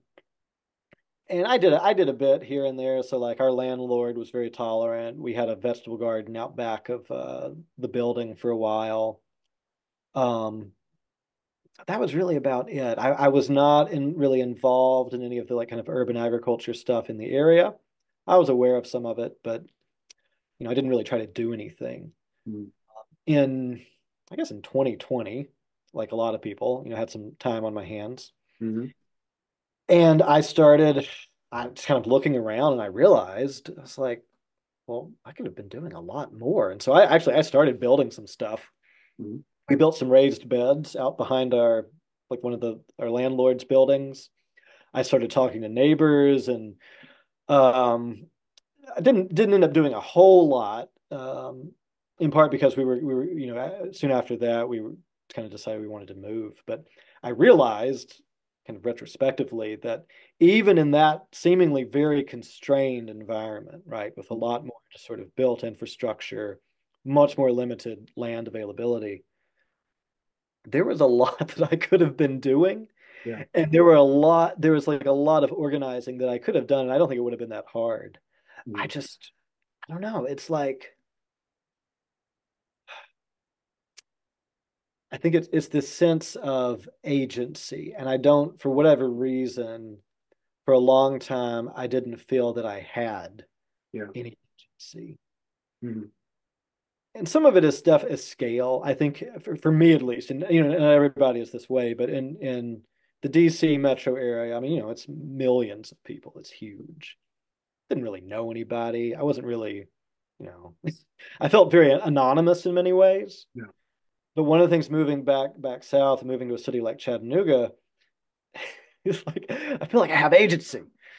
and I did I did a bit here and there. So like our landlord was very tolerant. We had a vegetable garden out back of uh, the building for a while. Um, that was really about it. I, I was not in really involved in any of the like kind of urban agriculture stuff in the area. I was aware of some of it, but you know, I didn't really try to do anything. Mhm. In I guess in twenty twenty, like a lot of people, you know, had some time on my hands. Mhm. And I started I was kind of looking around and I realized I was like, well, I could have been doing a lot more. And so I actually I started building some stuff. Mhm. We built some raised beds out behind our like one of the our landlord's buildings. I started talking to neighbors and um I didn't didn't end up doing a whole lot. Um in part because we were we were, you know, soon after that we were kind of decided we wanted to move. But I realized kind of retrospectively that even in that seemingly very constrained environment, right, with a lot more just sort of built infrastructure, much more limited land availability, there was a lot that I could have been doing. Yeah. And there were a lot, there was like a lot of organizing that I could have done. And I don't think it would have been that hard. I Mhm. just, I don't know. It's like, I think it's it's this sense of agency. And I don't, for whatever reason, for a long time, I didn't feel that I had Yeah. any agency. Mhm. And some of it is stuff is scale. I think for, for me at least, and you know, and everybody is this way, but in in the D C metro area, I mean, you know, it's millions of people. It's huge. Didn't really know anybody. I wasn't really, you know, I felt very anonymous in many ways. Yeah. But one of the things moving back back south, moving to a city like Chattanooga, is like I feel like I have agency.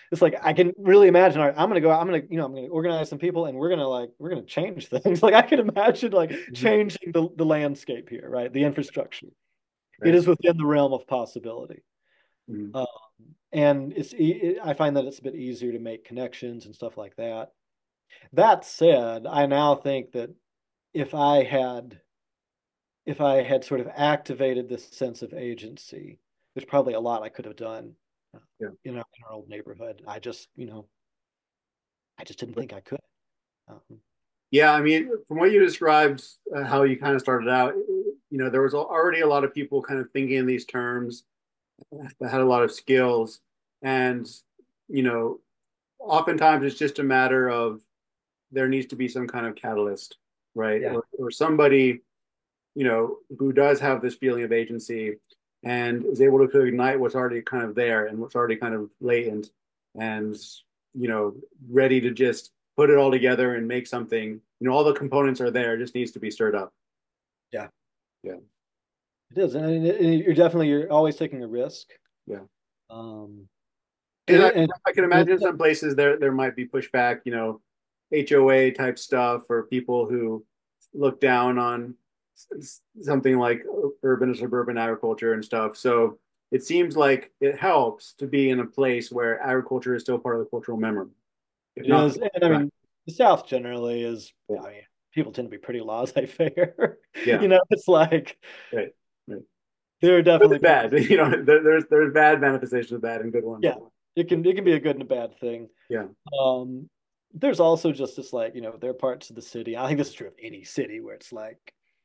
it's like I can really imagine. All right, I'm gonna go. I'm gonna, you know, I'm gonna organize some people, and we're gonna like we're gonna change things. Like I can imagine like Mhm. changing the the landscape here, right? The infrastructure. It Right. is within the realm of possibility. Mhm. Um, and it's it, I find that it's a bit easier to make connections and stuff like that. That said, I now think that if I had if I had sort of activated this sense of agency, there's probably a lot I could have done, uh, Yeah. you know, in our old neighborhood. I just, you know, I just didn't think I could. Um, Yeah, I mean, from what you described, uh, how you kind of started out, you know, there was already a lot of people kind of thinking in these terms that had a lot of skills. And, you know, oftentimes it's just a matter of there needs to be some kind of catalyst, right? yeah, Or, or somebody, you know, who does have this feeling of agency and is able to ignite what's already kind of there and what's already kind of latent and, you know, ready to just put it all together and make something. You know, all the components are there, it just needs to be stirred up. yeah, Yeah. it is, and, and you're definitely you're always taking a risk. Yeah. Um, and, And I, and, I can and imagine in some places there there might be pushback, you know, H O A type stuff or people who look down on something like urban or suburban agriculture and stuff. So it seems like it helps to be in a place where agriculture is still part of the cultural memory, if it not. is, and I mean, the South generally is. Yeah, I mean, people tend to be pretty laissez-faire. yeah, You know, it's like right, right. there are Good definitely and people. bad, you know. There, there's there's bad manifestations of that and good ones. Yeah, it can it can be a good and a bad thing. Yeah, Um, there's also just this like, you know, there are parts of the city. I think this is true of any city where it's like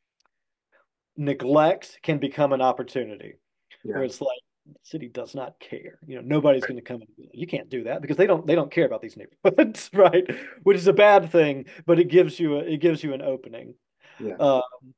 neglect can become an opportunity, yeah, where it's like the city does not care. You know, nobody's right, going to come and be like, you can't do that because they don't they don't care about these neighborhoods, right? Which is a bad thing, but it gives you a, it gives you an opening yeah, uh,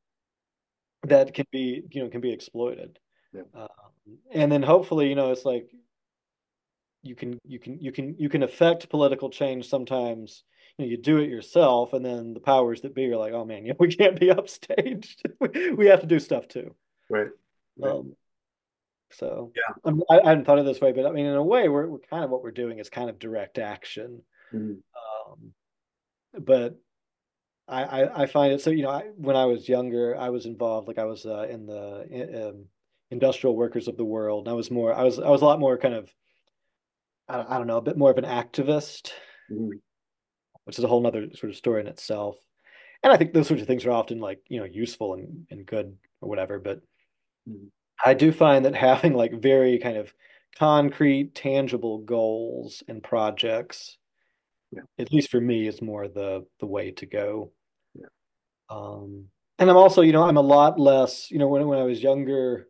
that can be, you know, can be exploited. yeah, Um, and then hopefully, you know, it's like you can you can you can you can affect political change sometimes. You know, you do it yourself, and then the powers that be are like, oh man, you know, we can't be upstaged. We have to do stuff too. right, right. Um, so Yeah. I'm, I, I hadn't thought of it this way, but I mean, in a way, we're, we're kind of what we're doing is kind of direct action. Mhm. Um, but I, I, I find it so, you know, I, when I was younger, I was involved, like I was uh, in the um, industrial workers of the world. I was more, I was, I was a lot more kind of, I don't, I don't know, a bit more of an activist, Mhm. which is a whole nother sort of story in itself. And I think those sorts of things are often like, you know, useful and, and good or whatever. But Mhm. I do find that having like very kind of concrete, tangible goals and projects, Yeah, at least for me, is more the the way to go. yeah, Um, and I'm also, you know, I'm a lot less, you know, when when I was younger,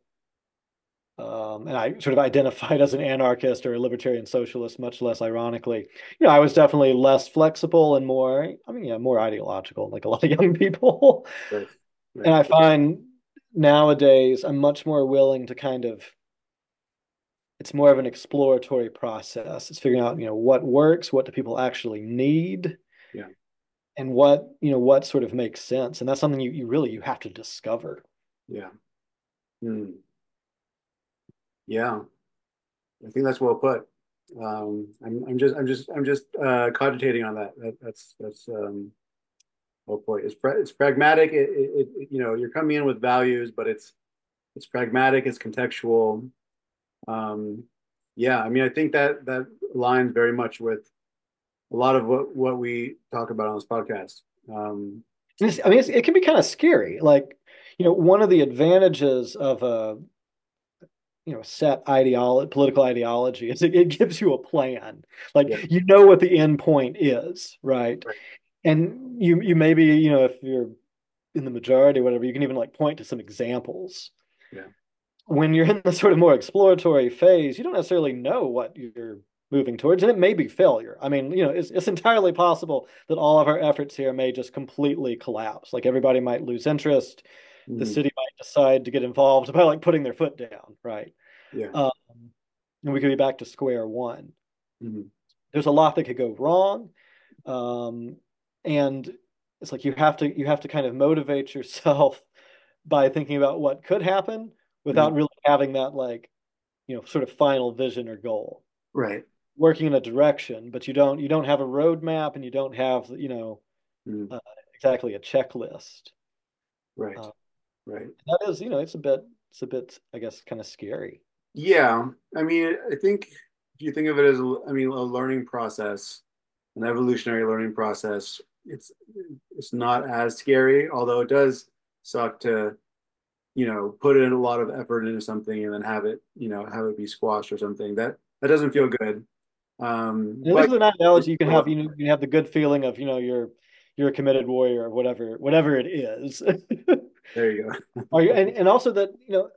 um, and I sort of identified as an anarchist or a libertarian socialist, much less ironically. You know, I was definitely less flexible and more, I mean, yeah, more ideological, like a lot of young people. right, right. And I find nowadays I'm much more willing to kind of, it's more of an exploratory process. It's figuring out, you know, what works, what do people actually need, Yeah, and what, you know, what sort of makes sense. And that's something you, you really you have to discover. yeah. Mm. Yeah, I think that's well put. Um, I'm, I'm just, I'm just, I'm just uh, cogitating on that. that that's, that's, um, well put. It's, pra- it's pragmatic. It, it, it, you know, you're coming in with values, but it's, it's pragmatic. It's contextual. Um, yeah, I mean, I think that that aligns very much with a lot of what what we talk about on this podcast. Um, It's, I mean, it's, it can be kind of scary. Like, you know, one of the advantages of a, you know, set ideology, political ideology is it, it gives you a plan. Like, yeah, you know what the end point is, right? right. And you you maybe, you know, if you're in the majority or whatever, you can even like point to some examples. Yeah, When you're in the sort of more exploratory phase, you don't necessarily know what you're moving towards, and it may be failure. I mean, you know, it's, it's entirely possible that all of our efforts here may just completely collapse. Like everybody might lose interest. The mhm, city might decide to get involved by like putting their foot down, right? yeah, Um, and we could be back to square one. mhm, There's a lot that could go wrong, um, and it's like you have to you have to kind of motivate yourself by thinking about what could happen mhm. without really having that like, you know, sort of final vision or goal. Right. working in a direction, but you don't you don't have a roadmap and you don't have, you know, Mm. uh, exactly a checklist. Right. Uh, Right. that is, you know, it's a bit it's a bit, I guess, kind of scary. Yeah. I mean, I think if you think of it as, a- I mean, a learning process, an evolutionary learning process, it's it's not as scary, although it does suck to, you know, put in a lot of effort into something and then have it, you know, have it be squashed or something. That that doesn't Yeah. feel good. Um, And at but least with an analogy, you can have, you know, you have the good feeling of, you know, you're you're a committed warrior or whatever whatever it is. there you go. Are you, and, and also that, you know,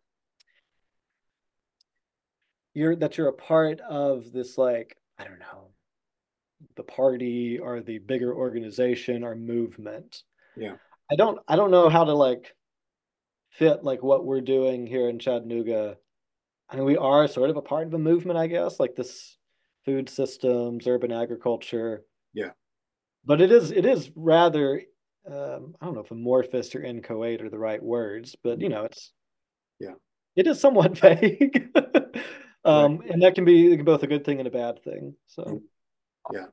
you're that you're a part of this, like, I don't know, the party or the bigger organization or movement. Yeah. I don't I don't know how to like fit like what we're doing here in Chattanooga. I mean, we are sort of a part of a movement, I guess, like this food systems, urban agriculture, Yeah. but it is it is rather um, I don't know if amorphous or inchoate are the right words, but you know, it's Yeah. it is somewhat vague. Right. Um, and that can be both a good thing and a bad thing. So Yeah.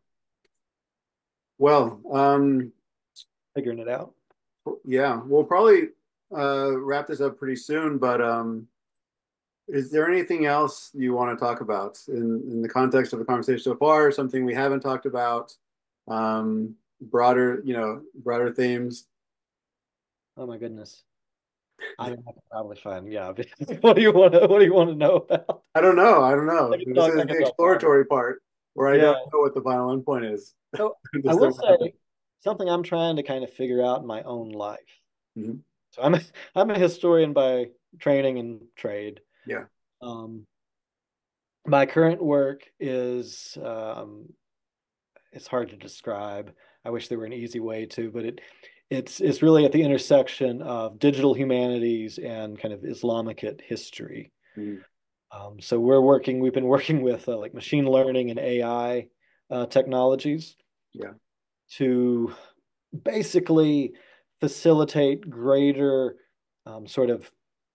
Well, um, figuring it out. yeah, we'll probably uh, wrap this up pretty soon, but um, is there anything else you want to talk about in, in the context of the conversation so far? Something we haven't talked about? Um, broader, you know, broader themes? Oh my goodness. I mean, I could probably find, yeah. What do you want to, what do you want to know about? I don't know. I don't I know. could This talk, I is could the talk forever. exploratory part where I Yeah. don't know what the final endpoint is. So I Just will that we're having. say something I'm trying to kind of figure out in my own life. Mhm. So I'm a, I'm a historian by training and trade. Yeah. Um, my current work is um, it's hard to describe. I wish there were an easy way to, but it it's it's really at the intersection of digital humanities and kind of Islamic history. Mhm. Um, so we're working, we've been working with uh, like machine learning and A I uh, technologies Yeah. to basically facilitate greater um, sort of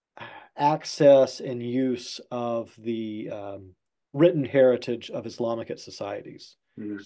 access and use of the um, written heritage of Islamic societies. Mhm.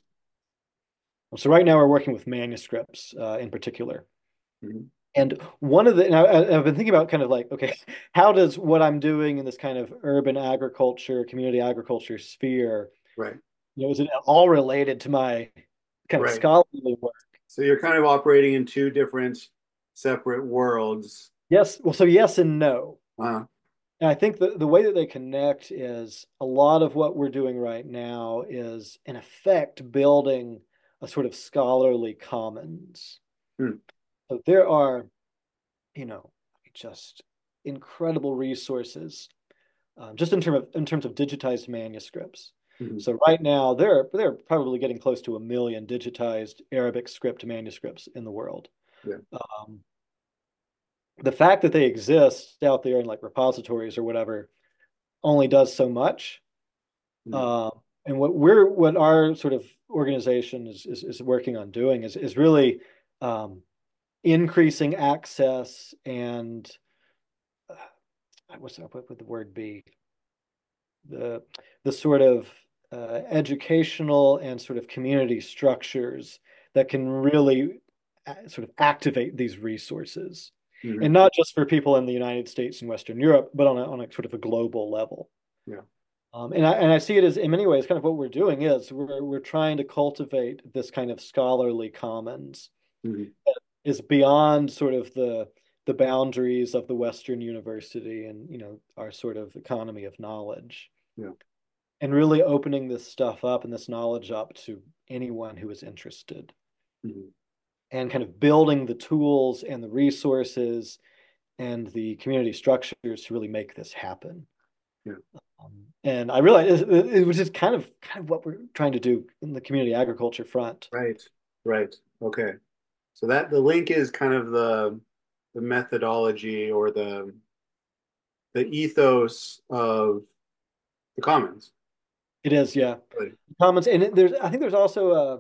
So right now we're working with manuscripts uh, in particular. Mhm. And one of the, and I, I've been thinking about kind of like, okay, how does what I'm doing in this kind of urban agriculture, community agriculture sphere, Right. you know, is it all related to my kind of Right. scholarly work? So you're kind of operating in two different separate worlds. Yes. Well, so yes and no. Uh, And I think the, the way that they connect is a lot of what we're doing right now is, in effect, building a sort of scholarly commons. hmm. So there are, you know, just incredible resources, um, just in terms of in terms of digitized manuscripts. Mhm. So right now, they're they're probably getting close to a million digitized Arabic script manuscripts in the world. Yeah. Um, the fact that they exist out there in like repositories or whatever only does so much. Mhm. Uh, and what we're what our sort of organization is is, is working on doing is is really um, increasing access and uh, what's that, what would the word be? The the sort of uh, educational and sort of community structures that can really uh, sort of activate these resources, and Mhm. not just for people in the United States and Western Europe, but on a, on a sort of a global level. Yeah. Um, and I and I see it as in many ways kind of what we're doing is we're we're trying to cultivate this kind of scholarly commons Mhm. is beyond sort of the the boundaries of the Western university and you know our sort of economy of knowledge, Yeah. and really opening this stuff up and this knowledge up to anyone who is interested, Mhm. and kind of building the tools and the resources and the community structures to really make this happen. Yeah. Um, and I realize it, it was just kind of kind of what we're trying to do in the community agriculture front. Right. Right. Okay. So that the link is kind of the the methodology or the the ethos of the commons. It is, yeah. Right. Comments, and it, there's I think there's also a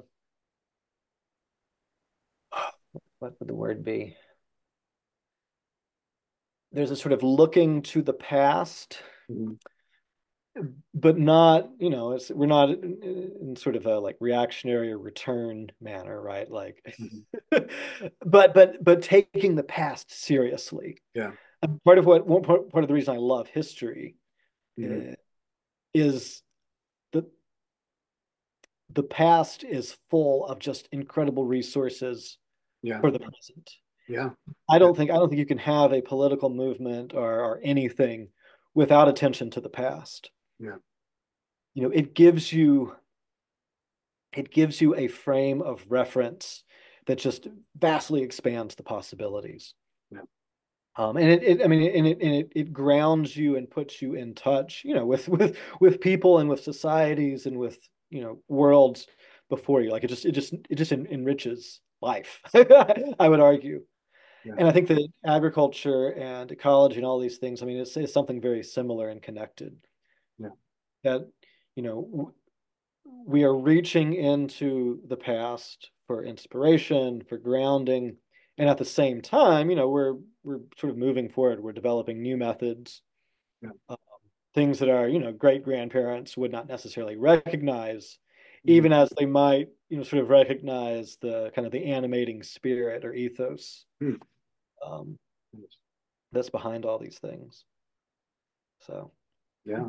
what would the word be? There's a sort of looking to the past. Mhm. but not, you know, it's we're not in, in sort of a like reactionary or return manner, right? Like, Mhm. but but but taking the past seriously. Yeah. And part of what one part, part of the reason I love history Hmm. uh, is the the past is full of just incredible resources Yeah. for the present. Yeah. I Yeah. don't think I don't think you can have a political movement or, or anything without attention to the past. Yeah. You know, it gives you it gives you a frame of reference that just vastly expands the possibilities. Yeah. Um, and it, it, I mean, and it, and it, it grounds you and puts you in touch, you know, with with with people and with societies and with, you know, worlds before you. Like it just it just it just en enriches life. I would argue. Yeah. And I think that agriculture and ecology and all these things, I mean, it's, it's something very similar and connected. Yeah. That, you know, we are reaching into the past for inspiration, for grounding, and at the same time, you know, we're we're sort of moving forward. We're developing new methods, Yeah. uh, things that our, you know, great grandparents would not necessarily recognize, Mhm. even as they might, you know, sort of recognize the kind of the animating spirit or ethos Hmm. um, that's behind all these things. So, Yeah.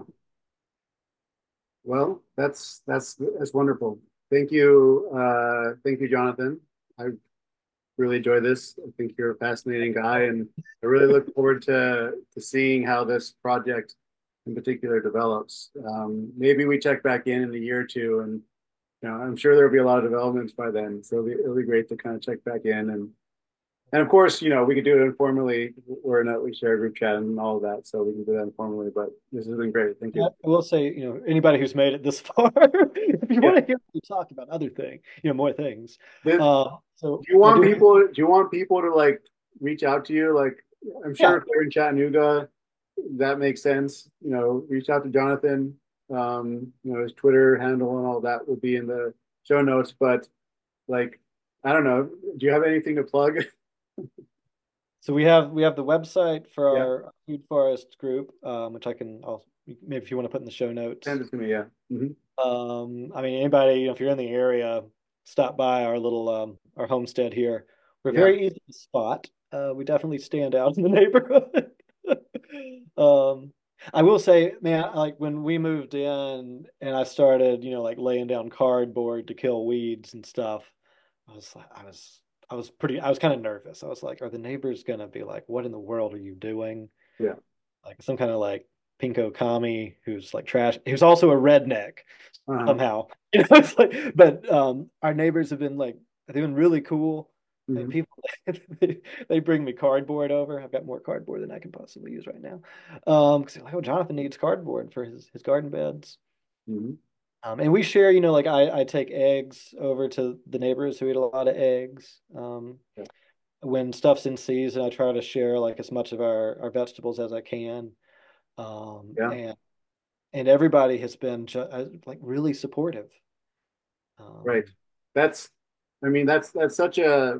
Well, that's that's that's wonderful. Thank you. Uh, thank you, Jonathan. I really enjoy this. I think you're a fascinating guy, and I really look forward to to seeing how this project in particular develops. Um, maybe we check back in in a year or two, and you know, I'm sure there'll be a lot of developments by then. So it'll be, it'll be great to kind of check back in, and and of course, you know, we could do it informally. We're in a we share a group chat and all of that, so we can do that informally. But this has been great. Thank yeah, you. I will say, you know, anybody who's made it this far, if you Yeah. want to hear me talk about other things, you know, more things. Did, Uh, so do you I want do, people? Do you want people to like reach out to you? Like, I'm sure yeah, if they're in Chattanooga, that makes sense. You know, reach out to Jonathan. Um, you know, his Twitter handle and all that will be in the show notes. But like, I don't know. Do you have anything to plug? so we have we have the website for Yeah, our food forest group, um, which I can, I'll maybe if you want to put in the show send notes. it to me. Yeah. Hmm. Um, I mean, anybody, you know, if you're in the area, stop by our little um, our homestead here. We're Yeah. very easy to spot. Uh, we definitely stand out in the neighborhood. Um, I will say, man, like when we moved in and I started, you know, like laying down cardboard to kill weeds and stuff, I was like, I was, I was pretty, I was kind of nervous. I was like, are the neighbors gonna be like, what in the world are you doing? Yeah. Like some kind of like pinko commie who's like trash, who's also a redneck Uh-huh. somehow. You know, it's like, but um, our neighbors have been like, they've been really cool. And Hmm. people, they, they bring me cardboard over. I've got more cardboard than I can possibly use right now. Um, because they're like, oh, Jonathan needs cardboard for his his garden beds. Hmm. Um, and we share, you know, like I I take eggs over to the neighbors who eat a lot of eggs. Um, Yeah. when stuff's in season, I try to share like as much of our our vegetables as I can. Um, Yeah. and and everybody has been ju uh, like really supportive. Right. Um, That's, I mean, that's that's such a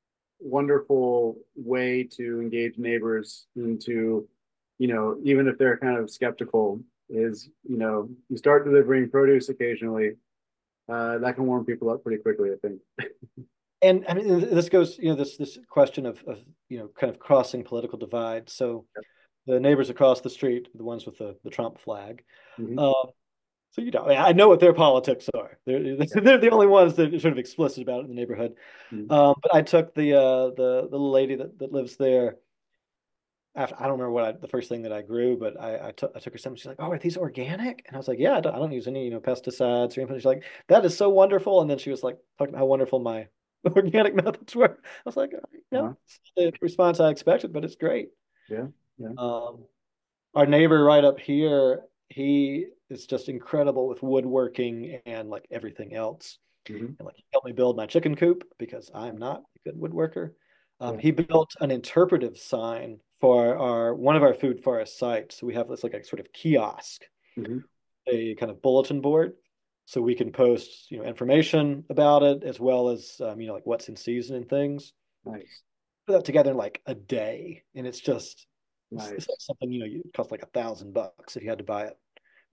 wonderful way to engage neighbors into, you know, even if they're kind of skeptical, is, you know, you start delivering produce occasionally, uh, that can warm people up pretty quickly, I think. and I mean, this goes, you know, this this question of of you know, kind of crossing political divides. So the neighbors across the street, the ones with the the Trump flag. Hmm. Um, so you know, I know what their politics are. They're Yeah. they're the only ones that are sort of explicit about it in the neighborhood. Hmm. Um, but I took the uh the the little lady that that lives there. After I don't remember what I, the first thing that I grew, but I I took I took her some. She's like, "Oh, are these organic?" And I was like, "Yeah, I don't, I don't use any, you know, pesticides or anything." She's like, "That is so wonderful." And then she was like talking about how wonderful my organic methods were. I was like, "You know, Uh-huh. it's the response I expected, but it's great." Yeah. Yeah. Um, our neighbor right up here, he is just incredible with woodworking and like everything else. Hmm. And like he helped me build my chicken coop because I'm not a good woodworker. Um, Yeah. he built an interpretive sign for our one of our food forest sites. So we have this like a sort of kiosk, Hmm. a kind of bulletin board, so we can post, you know, information about it as well as um, you know, like what's in season and things. Nice. Put that together in like a day, and it's just it's, it's like Nice. something, you know, you cost like a thousand bucks if you had to buy it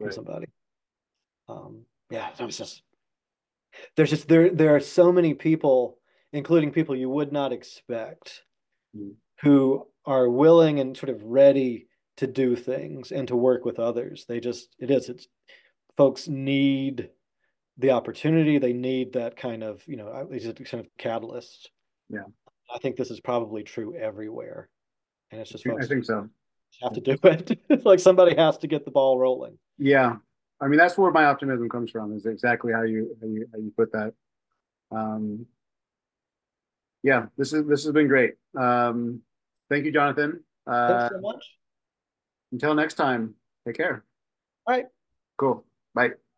from Right. somebody. Um, yeah, it was just there's just there there are so many people, including people you would not expect, Mm. who are willing and sort of ready to do things and to work with others. They just it is it's folks need the opportunity. They need that kind of, you know, these are kind of catalyst. Yeah, I think this is probably true everywhere. And it's just I folks think so. have to do it. It's like somebody has to get the ball rolling. Yeah, I mean that's where my optimism comes from. Is exactly how you how you how you put that. Um, yeah, this is this has been great. Um, thank you, Jonathan. Thanks Uh, so much. until next time, take care. All right. Cool. Bye.